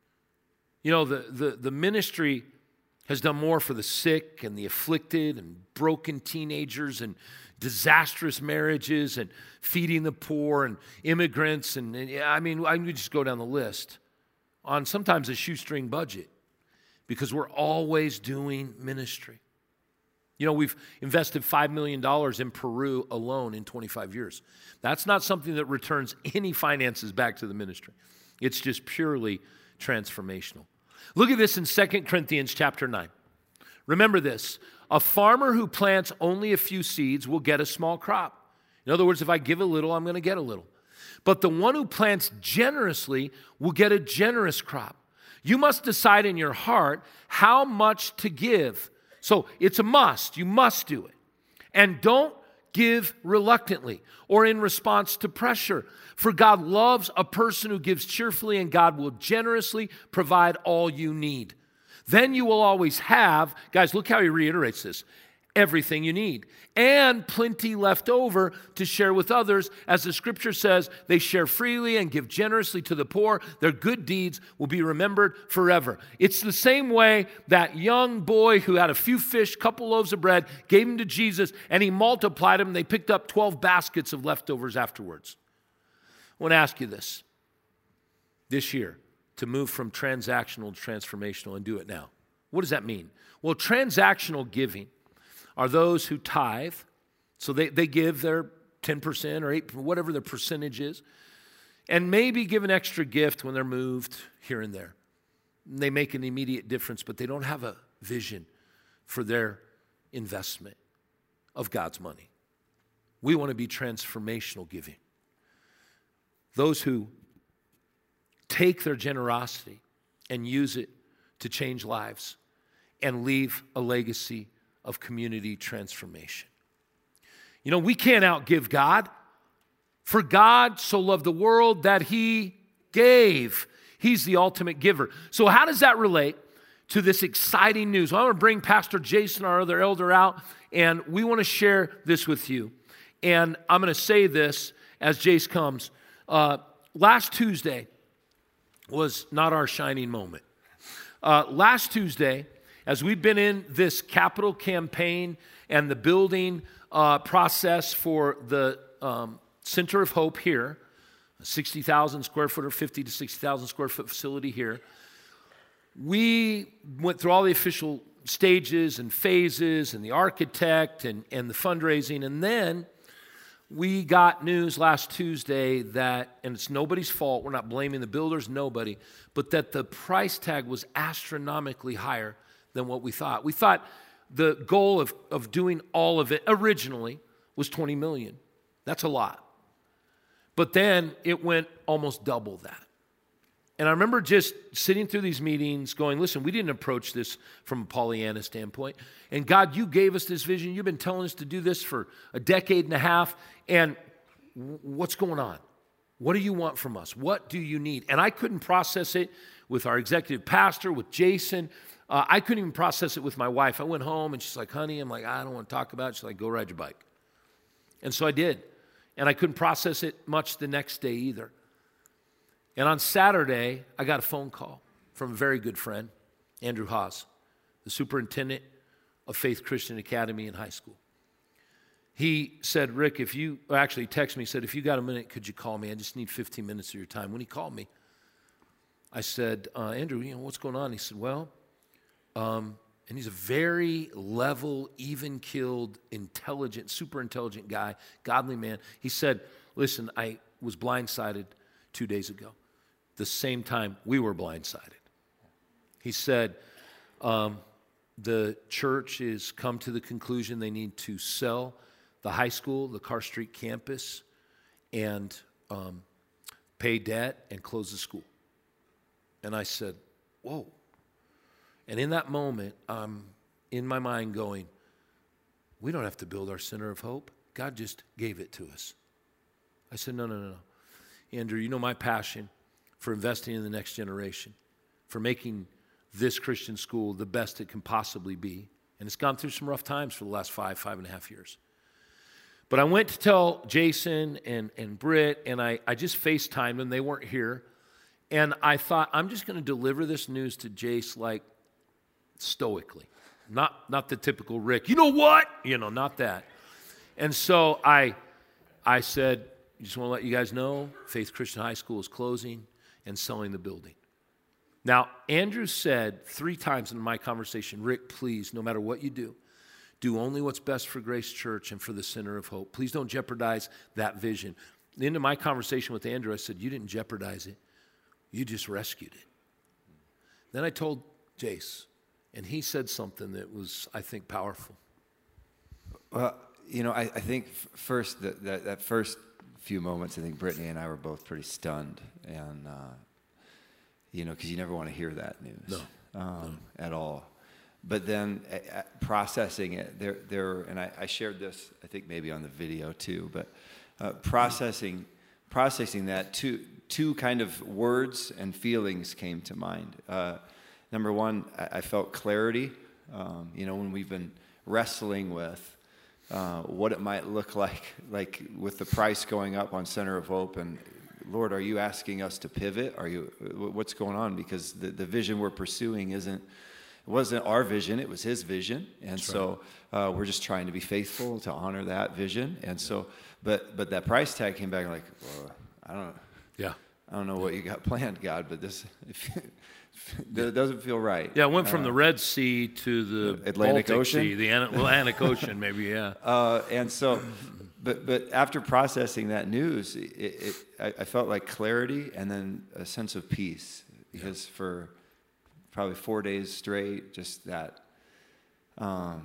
You know, the, the, the ministry has done more for the sick and the afflicted and broken teenagers and disastrous marriages and feeding the poor and immigrants. And, and I mean, I could just go down the list on sometimes a shoestring budget because we're always doing ministry. You know, we've invested five million dollars in Peru alone in twenty-five years. That's not something that returns any finances back to the ministry. It's just purely transformational. Look at this in Second Corinthians chapter nine. Remember this, a farmer who plants only a few seeds will get a small crop. In other words, if I give a little, I'm going to get a little. But the one who plants generously will get a generous crop. You must decide in your heart how much to give. So it's a must. You must do it. And don't give reluctantly or in response to pressure. For God loves a person who gives cheerfully, and God will generously provide all you need. Then you will always have, guys, look how he reiterates this, everything you need, and plenty left over to share with others. As the scripture says, they share freely and give generously to the poor. Their good deeds will be remembered forever. It's the same way that young boy who had a few fish, couple loaves of bread, gave them to Jesus, and he multiplied them. And they picked up twelve baskets of leftovers afterwards. I want to ask you this, this year, to move from transactional to transformational and do it now. What does that mean? Well, transactional giving are those who tithe, so they, they give their ten percent or eight percent, whatever their percentage is, and maybe give an extra gift when they're moved here and there. And they make an immediate difference, but they don't have a vision for their investment of God's money. We want to be transformational giving. Those who take their generosity and use it to change lives and leave a legacy of community transformation. You know, we can't outgive God. For God so loved the world that he gave. He's the ultimate giver. So how does that relate to this exciting news. I want to bring Pastor Jason, our other elder, out, and we want to share this with you. And I'm going to say this as Jace comes. Uh, last Tuesday was not our shining moment. Uh, last Tuesday, as we've been in this capital campaign and the building uh, process for the um, Center of Hope here, a sixty thousand square foot or fifty to sixty thousand square foot facility here, we went through all the official stages and phases and the architect and, and the fundraising, and then we got news last Tuesday that, and it's nobody's fault, we're not blaming the builders, nobody, but that the price tag was astronomically higher than what we thought. We thought the goal of, of doing all of it originally was twenty million dollars. That's a lot. But then it went almost double that. And I remember just sitting through these meetings going, listen, we didn't approach this from a Pollyanna standpoint. And God, you gave us this vision. You've been telling us to do this for a decade and a half. And what's going on? What do you want from us? What do you need? And I couldn't process it with our executive pastor, with Jason. Uh, I couldn't even process it with my wife. I went home and she's like, honey, I'm like, I don't want to talk about it. She's like, go ride your bike. And so I did. And I couldn't process it much the next day either. And on Saturday, I got a phone call from a very good friend, Andrew Haas, the superintendent of Faith Christian Academy in high school. He said, Rick, if you, or actually he texted me, he said, if you got a minute, could you call me? I just need fifteen minutes of your time. When he called me, I said, uh, Andrew, you know, what's going on? He said, well, um, and he's a very level, even-keeled, intelligent, super intelligent guy, godly man. He said, listen, I was blindsided two days ago. The same time we were blindsided. He said, um, the church has come to the conclusion they need to sell the high school, the Carr Street campus, and um, pay debt and close the school. And I said, whoa. And in that moment, I'm in my mind going, we don't have to build our Center of Hope. God just gave it to us. I said, no, no, no, no. Andrew, you know my passion for investing in the next generation, for making this Christian school the best it can possibly be. And it's gone through some rough times for the last five, five and a half years. But I went to tell Jason and, and Britt, and I, I just FaceTimed them. They weren't here. And I thought, I'm just going to deliver this news to Jace like stoically. Not, not the typical Rick, you know what? You know, not that. And so I, I said, I just want to let you guys know, Faith Christian High School is closing and selling the building. Now, Andrew said three times in my conversation, Rick, please, no matter what you do, do only what's best for Grace Church and for the Center of Hope. Please don't jeopardize that vision. Into my conversation with Andrew, I said, you didn't jeopardize it. You just rescued it. Then I told Jace, and he said something that was, I think, powerful. Well, you know, I, I think f- first, that, that, that first few moments, I think Brittany and I were both pretty stunned, and uh, you know, because you never want to hear that news, no. Um, no. at all. But then uh, processing it, there, there, and I, I shared this, I think maybe on the video too. But uh, processing, processing that, two, two kind of words and feelings came to mind. Uh, number one, I, I felt clarity. Um, you know, when we've been wrestling with Uh, what it might look like, like with the price going up on Center of Hope, and Lord, are you asking us to pivot? Are you, what's going on? Because the, the vision we're pursuing isn't, it wasn't our vision, it was His vision, and That's so right. uh, we're just trying to be faithful to honor that vision. And so, but but that price tag came back like, well, I don't, yeah, I don't know what you got planned, God, but this. It doesn't feel right. Yeah, it went from uh, the Red Sea to the Atlantic Baltic Ocean? Sea, the Atlantic Ocean, maybe, yeah. Uh, and so, but but after processing that news, it, it, I, I felt like clarity and then a sense of peace, because yeah. for probably four days straight, just that, um,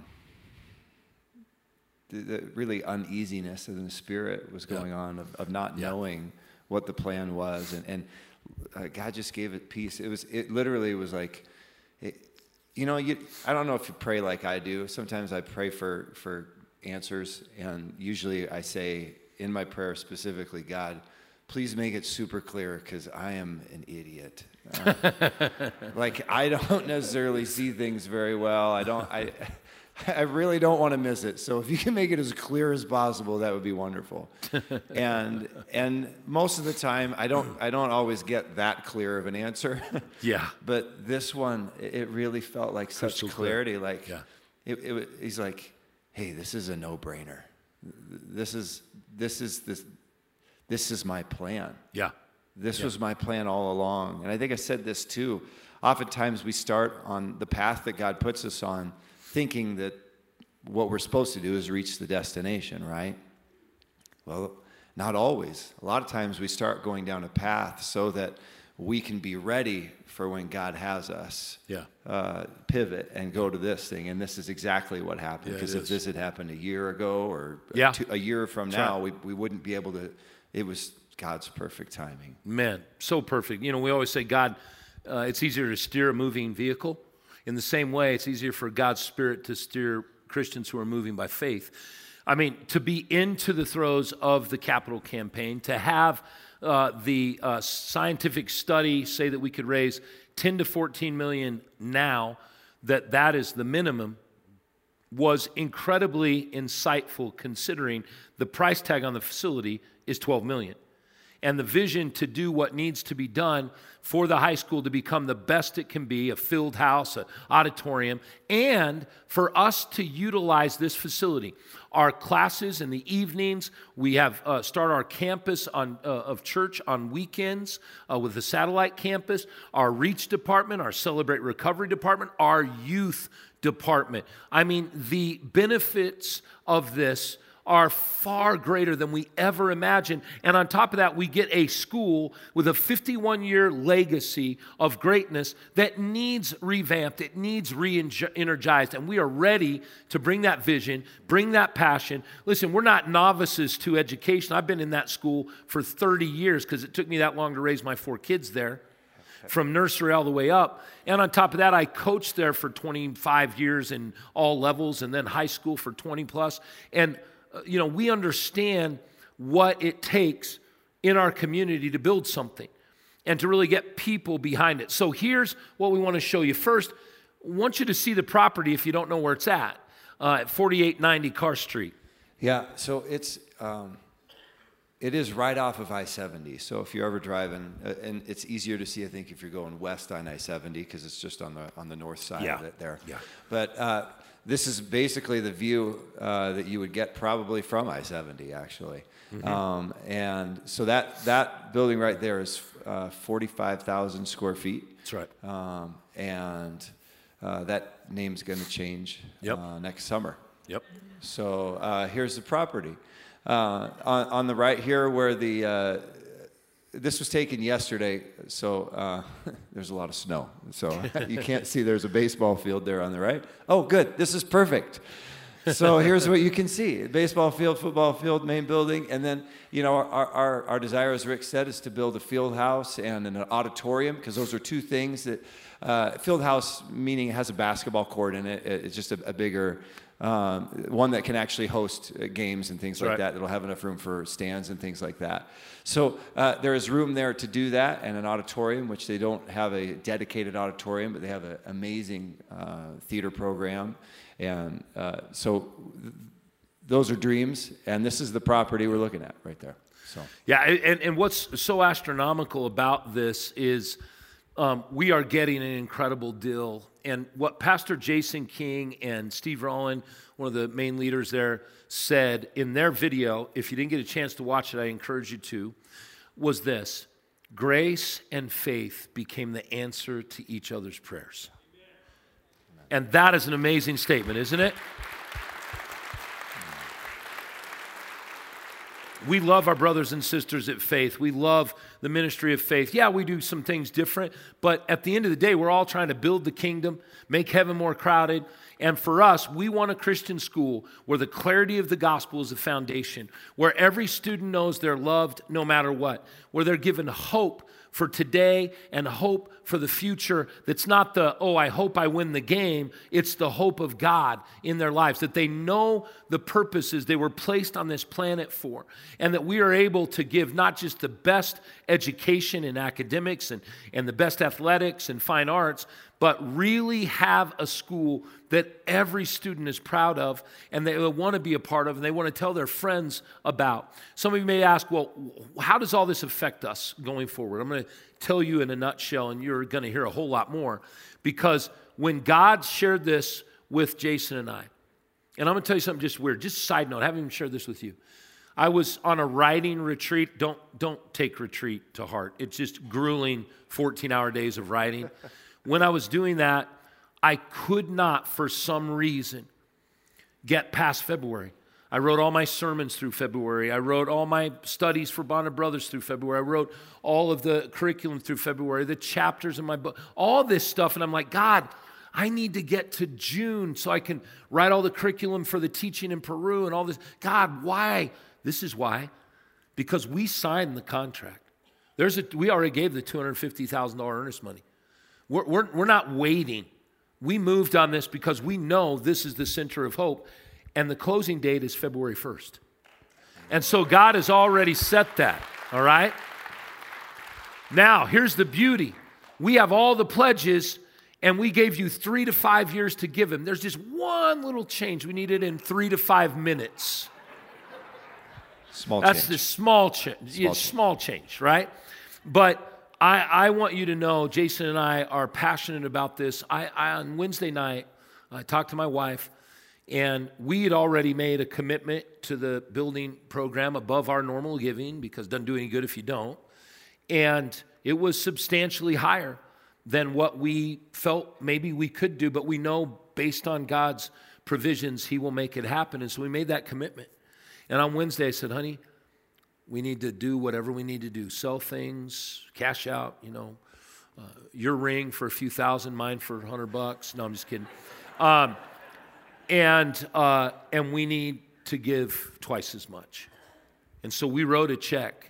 the, the really uneasiness in the spirit was going yeah. on of, of not yeah. knowing what the plan was, and and. Uh, God just gave it peace. It was, it literally was like, it, you know, you, I don't know if you pray like I do. Sometimes I pray for, for answers, and usually I say in my prayer specifically, God, please make it super clear because I am an idiot. Uh, like I don't necessarily see things very well. I don't. I. I really don't want to miss it. So if you can make it as clear as possible, that would be wonderful. and and most of the time, I don't I don't always get that clear of an answer. Yeah. But this one, it really felt like such Crystal clarity. clear. Like, yeah. it, it, he's like, hey, this is a no-brainer. This is this is this this is my plan. Yeah. This yeah. was my plan all along. And I think I said this too. Oftentimes we start on the path that God puts us on, thinking that what we're supposed to do is reach the destination, right? Well, not always. A lot of times we start going down a path so that we can be ready for when God has us yeah. uh, pivot and go to this thing. And this is exactly what happened. Because yeah, if this had happened a year ago or yeah. two, a year from That's now, right. we, we wouldn't be able to. It was God's perfect timing. Man, so perfect. You know, we always say, God, uh, it's easier to steer a moving vehicle. In the same way, it's easier for God's Spirit to steer Christians who are moving by faith. I mean, to be into the throes of the Capitol campaign, to have uh, the uh, scientific study say that we could raise ten to fourteen million now, that that is the minimum, was incredibly insightful considering the price tag on the facility is twelve million. And the vision to do what needs to be done for the high school to become the best it can be, a filled house, an auditorium, and for us to utilize this facility. Our classes in the evenings, we have uh, start our campus on, uh, of church on weekends uh, with the satellite campus, our Reach department, our Celebrate Recovery department, our youth department. I mean, the benefits of this are far greater than we ever imagined. And on top of that, we get a school with a fifty-one-year legacy of greatness that needs revamped. It needs re-energized. And we are ready to bring that vision, bring that passion. Listen, we're not novices to education. I've been in that school for thirty years because it took me that long to raise my four kids there, from nursery all the way up. And on top of that, I coached there for twenty-five years in all levels and then high school for twenty plus. And you know, we understand what it takes in our community to build something and to really get people behind it. So here's what we want to show you. First, I want you to see the property if you don't know where it's at, uh, at forty-eight ninety Carr Street. Yeah, so it's um, it is right off of I seventy. So if you're ever driving, uh, and it's easier to see, I think, if you're going west on I seventy because it's just on the on the north side yeah. of it there. Yeah. But uh, this is basically the view uh, that you would get probably from I seventy, actually. Mm-hmm. Um, and so that that building right there is uh, forty-five thousand square feet. That's right. Um, and uh, that name's going to change yep. uh, next summer. Yep. So uh, here's the property. Uh, on, on the right here where the, uh, this was taken yesterday, so uh, there's a lot of snow. So you can't see there's a baseball field there on the right. Oh, good. This is perfect. So here's what you can see. Baseball field, football field, main building. And then, you know, our, our, our desire, as Rick said, is to build a field house and an auditorium, because those are two things that, uh, field house meaning it has a basketball court in it. It's just a, a bigger, um, one that can actually host games and things That's like right. that. It'll have enough room for stands and things like that. So uh, there is room there to do that, and an auditorium, which they don't have a dedicated auditorium, but they have an amazing uh, theater program. And uh, so th- those are dreams, and this is the property we're looking at right there. So yeah, and, and what's so astronomical about this is um, we are getting an incredible deal. And what Pastor Jason King and Steve Rowland, one of the main leaders there, said in their video, if you didn't get a chance to watch it, I encourage you to, was this: grace and faith became the answer to each other's prayers. And that is an amazing statement, isn't it? We love our brothers and sisters at Faith. We love the ministry of faith. Yeah, we do some things different, but at the end of the day, we're all trying to build the kingdom, make heaven more crowded. And for us, we want a Christian school where the clarity of the gospel is the foundation, where every student knows they're loved no matter what, where they're given hope for today and hope for the future that's not the, oh, I hope I win the game. It's the hope of God in their lives, that they know the purposes they were placed on this planet for, and that we are able to give not just the best education in academics and, and the best athletics and fine arts, but really have a school that every student is proud of and they want to be a part of and they want to tell their friends about. Some of you may ask, well, how does all this affect us going forward? I'm going to tell you in a nutshell, and you're going to hear a whole lot more, because when God shared this with Jason and I, and I'm going to tell you something just weird, just a side note, I haven't even shared this with you. I was on a writing retreat. Don't, don't take retreat to heart. It's just grueling fourteen-hour days of writing. When I was doing that, I could not, for some reason, get past February. I wrote all my sermons through February. I wrote all my studies for Bond Brothers through February. I wrote all of the curriculum through February, the chapters in my book, all this stuff. And I'm like, God, I need to get to June so I can write all the curriculum for the teaching in Peru and all this. God, why? This is why. Because we signed the contract. There's a, we already gave the two hundred fifty thousand dollars earnest money. We're, we're, we're not waiting. We moved on this because we know this is the center of hope, and the closing date is February first. And so God has already set that, all right? Now, here's the beauty. We have all the pledges, and we gave you three to five years to give them. There's just one little change. We need it in three to five minutes. Small That's change. the small, cha- small, yeah, change. small change, right? But I, I want you to know, Jason and I are passionate about this. I, I on Wednesday night, I talked to my wife, and we had already made a commitment to the building program above our normal giving, because it doesn't do any good if you don't. And it was substantially higher than what we felt maybe we could do, but we know based on God's provisions, He will make it happen. And so we made that commitment. And on Wednesday, I said, honey, we need to do whatever we need to do. Sell things, cash out, you know, uh, your ring for a few thousand, mine for a hundred bucks. No, I'm just kidding. Um, and uh, and we need to give twice as much. And so we wrote a check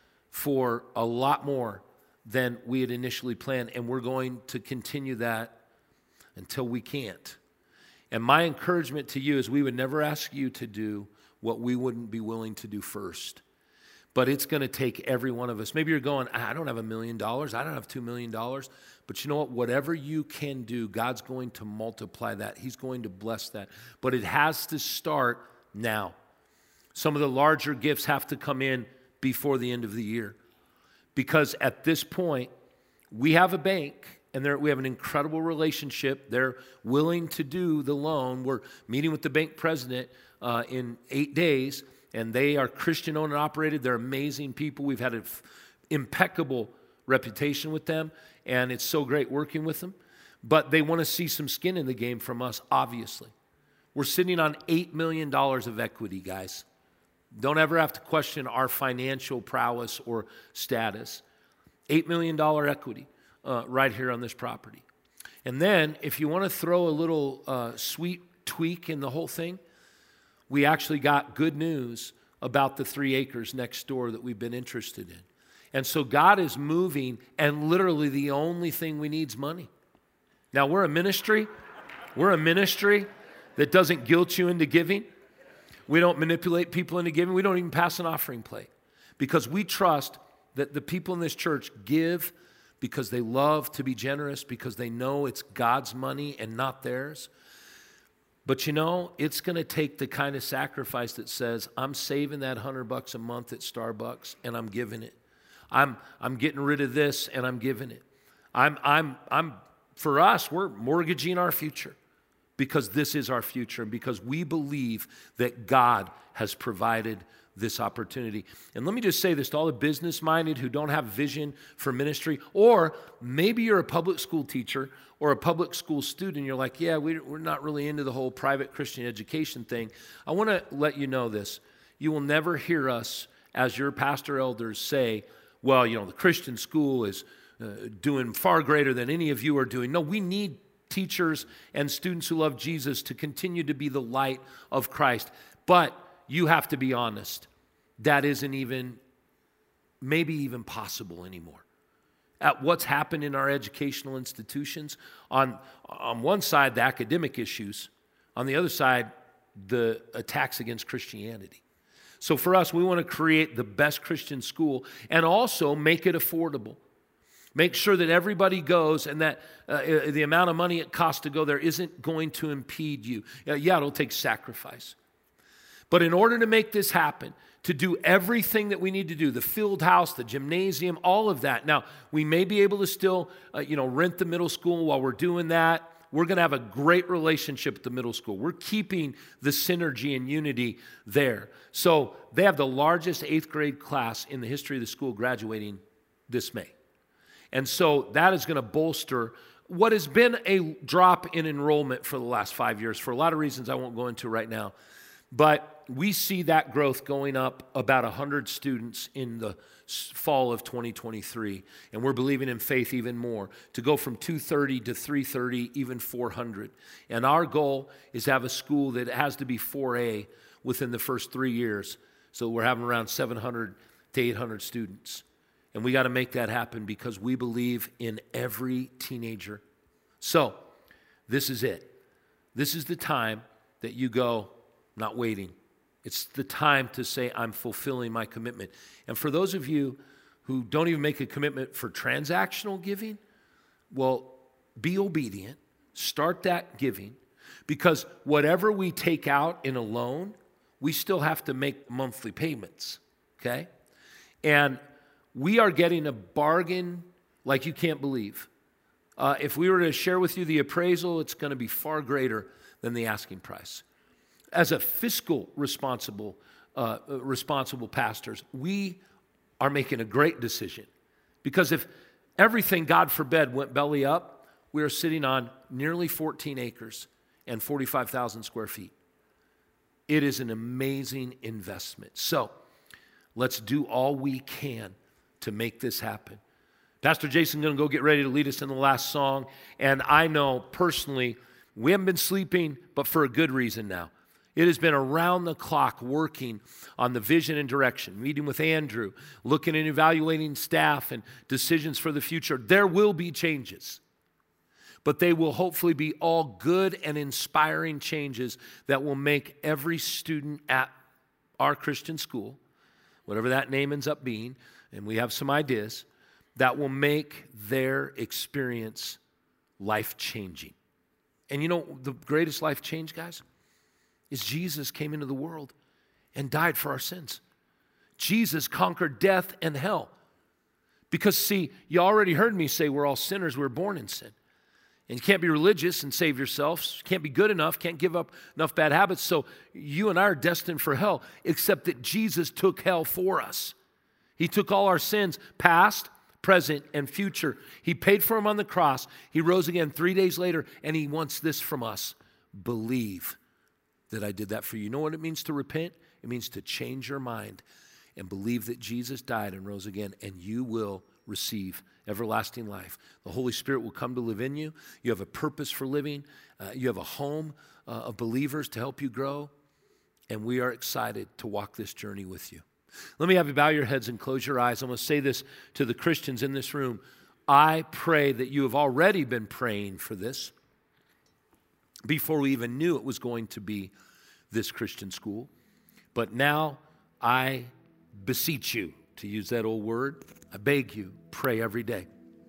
for a lot more than we had initially planned, and we're going to continue that until we can't. And my encouragement to you is we would never ask you to do what we wouldn't be willing to do first. But it's going to take every one of us. Maybe you're going, I don't have a million dollars. I don't have two million dollars. But you know what? Whatever you can do, God's going to multiply that. He's going to bless that. But it has to start now. Some of the larger gifts have to come in before the end of the year. Because at this point, we have a bank, and we have an incredible relationship. They're willing to do the loan. We're meeting with the bank president uh, in eight days. And they are Christian-owned and operated. They're amazing people. We've had an f- impeccable reputation with them, and it's so great working with them. But they want to see some skin in the game from us, obviously. We're sitting on eight million dollars of equity, guys. Don't ever have to question our financial prowess or status. eight million dollars equity uh, right here on this property. And then, if you want to throw a little uh, sweet tweak in the whole thing, we actually got good news about the three acres next door that we've been interested in. And so God is moving, and literally the only thing we need is money. Now, we're a ministry. We're a ministry that doesn't guilt you into giving. We don't manipulate people into giving. We don't even pass an offering plate, because we trust that the people in this church give because they love to be generous, because they know it's God's money and not theirs. But you know, it's going to take the kind of sacrifice that says, I'm saving that hundred bucks a month at Starbucks and I'm giving it. I'm I'm getting rid of this and I'm giving it. I'm I'm I'm for us, we're mortgaging our future, because this is our future and because we believe that God has provided this opportunity. And let me just say this to all the business-minded who don't have vision for ministry, or maybe you're a public school teacher or a public school student, you're like, yeah, we're not really into the whole private Christian education thing. I want to let you know this. You will never hear us as your pastor elders say, well, you know, the Christian school is uh, doing far greater than any of you are doing. No, we need teachers and students who love Jesus to continue to be the light of Christ. But you have to be honest. That isn't even, maybe even possible anymore. at what's happened in our educational institutions. On, on one side, the academic issues. On the other side, the attacks against Christianity. So for us, we want to create the best Christian school and also make it affordable. Make sure that everybody goes and that uh, the amount of money it costs to go there isn't going to impede you. Uh, yeah, it'll take sacrifice. But in order to make this happen, to do everything that we need to do, the field house, the gymnasium, all of that. Now, we may be able to still, uh, you know, rent the middle school while we're doing that. We're going to have a great relationship with the middle school. We're keeping the synergy and unity there. So they have the largest eighth grade class in the history of the school graduating this May. And so that is going to bolster what has been a drop in enrollment for the last five years for a lot of reasons I won't go into right now. But we see that growth going up about one hundred students in the fall of twenty twenty-three. And we're believing in faith even more to go from two thirty to three thirty, even four hundred. And our goal is to have a school that has to be four A within the first three years. So we're having around seven hundred to eight hundred students. And we got to make that happen because we believe in every teenager. So this is it. This is the time that you go, not waiting. It's the time to say, I'm fulfilling my commitment. And for those of you who don't even make a commitment for transactional giving, well, be obedient. Start that giving. Because whatever we take out in a loan, we still have to make monthly payments, okay? And we are getting a bargain like you can't believe. Uh, if we were to share with you the appraisal, it's going to be far greater than the asking price. As a fiscal responsible, uh, responsible pastors, we are making a great decision. Because if everything, God forbid, went belly up, we are sitting on nearly fourteen acres and forty-five thousand square feet. It is an amazing investment. So let's do all we can to make this happen. Pastor Jason is going to go get ready to lead us in the last song. And I know personally, we haven't been sleeping, but for a good reason now. It has been around the clock working on the vision and direction, meeting with Andrew, looking and evaluating staff and decisions for the future. There will be changes, but they will hopefully be all good and inspiring changes that will make every student at our Christian school, whatever that name ends up being, and we have some ideas, that will make their experience life-changing. And you know, the greatest life change, guys, is Jesus came into the world and died for our sins. Jesus conquered death and hell. Because, see, you already heard me say we're all sinners, we're born in sin. And you can't be religious and save yourself. You can't be good enough, can't give up enough bad habits. So you and I are destined for hell, except that Jesus took hell for us. He took all our sins, past, present, and future. He paid for them on the cross. He rose again three days later, and he wants this from us. Believe that I did that for you. You know what it means to repent? It means to change your mind and believe that Jesus died and rose again, and you will receive everlasting life. The Holy Spirit will come to live in you. You have a purpose for living. Uh, you have a home uh, of believers to help you grow, and we are excited to walk this journey with you. Let me have you bow your heads and close your eyes. I'm going to say this to the Christians in this room. I pray that you have already been praying for this before we even knew it was going to be this Christian school. But now I beseech you, to use that old word, I beg you, pray every day.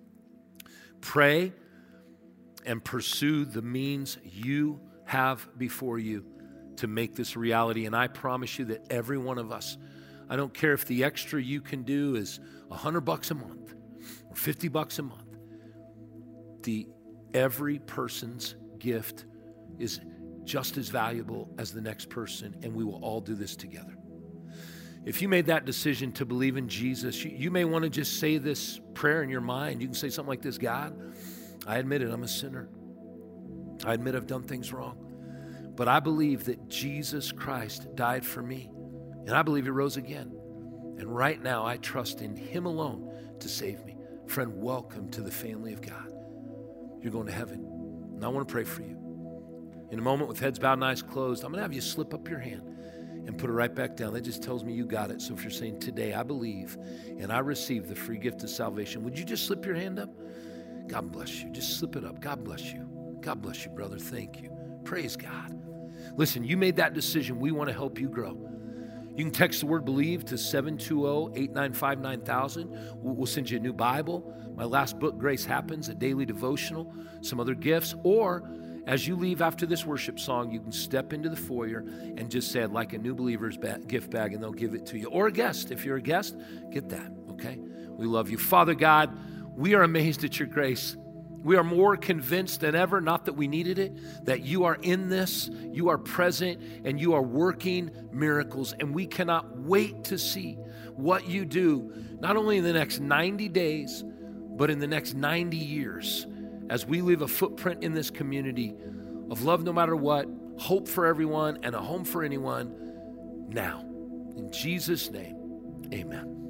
Pray and pursue the means you have before you to make this a reality. And I promise you that every one of us, I don't care if the extra you can do is a hundred bucks a month or fifty bucks a month. The every person's gift is just as valuable as the next person, and we will all do this together. If you made that decision to believe in Jesus, you, you may want to just say this prayer in your mind. You can say something like this: God, I admit it, I'm a sinner. I admit I've done things wrong. But I believe that Jesus Christ died for me. And I believe he rose again. And right now I trust in him alone to save me. Friend, welcome to the family of God. You're going to heaven. And I want to pray for you. In a moment with heads bowed and eyes closed, I'm going to have you slip up your hand. and put it right back down. That just tells me you got it. So if you're saying, today I believe and I receive the free gift of salvation, would you just slip your hand up? God bless you. Just slip it up. God bless you. God bless you, brother. Thank you. Praise God. Listen, you made that decision. We want to help you grow. You can text the word believe to seven two zero, eight nine five, nine thousand. We'll send you a new Bible. My last book, Grace Happens, a daily devotional, some other gifts. Or as you leave after this worship song, you can step into the foyer and just say, I'd like a new believer's ba- gift bag, and they'll give it to you. Or a guest. If you're a guest, get that, okay? We love you. Father God, we are amazed at your grace. We are more convinced than ever, not that we needed it, that you are in this, you are present, and you are working miracles. And we cannot wait to see what you do, not only in the next ninety days, but in the next ninety years, as we leave a footprint in this community of love no matter what, hope for everyone, and a home for anyone now. In Jesus' name, amen.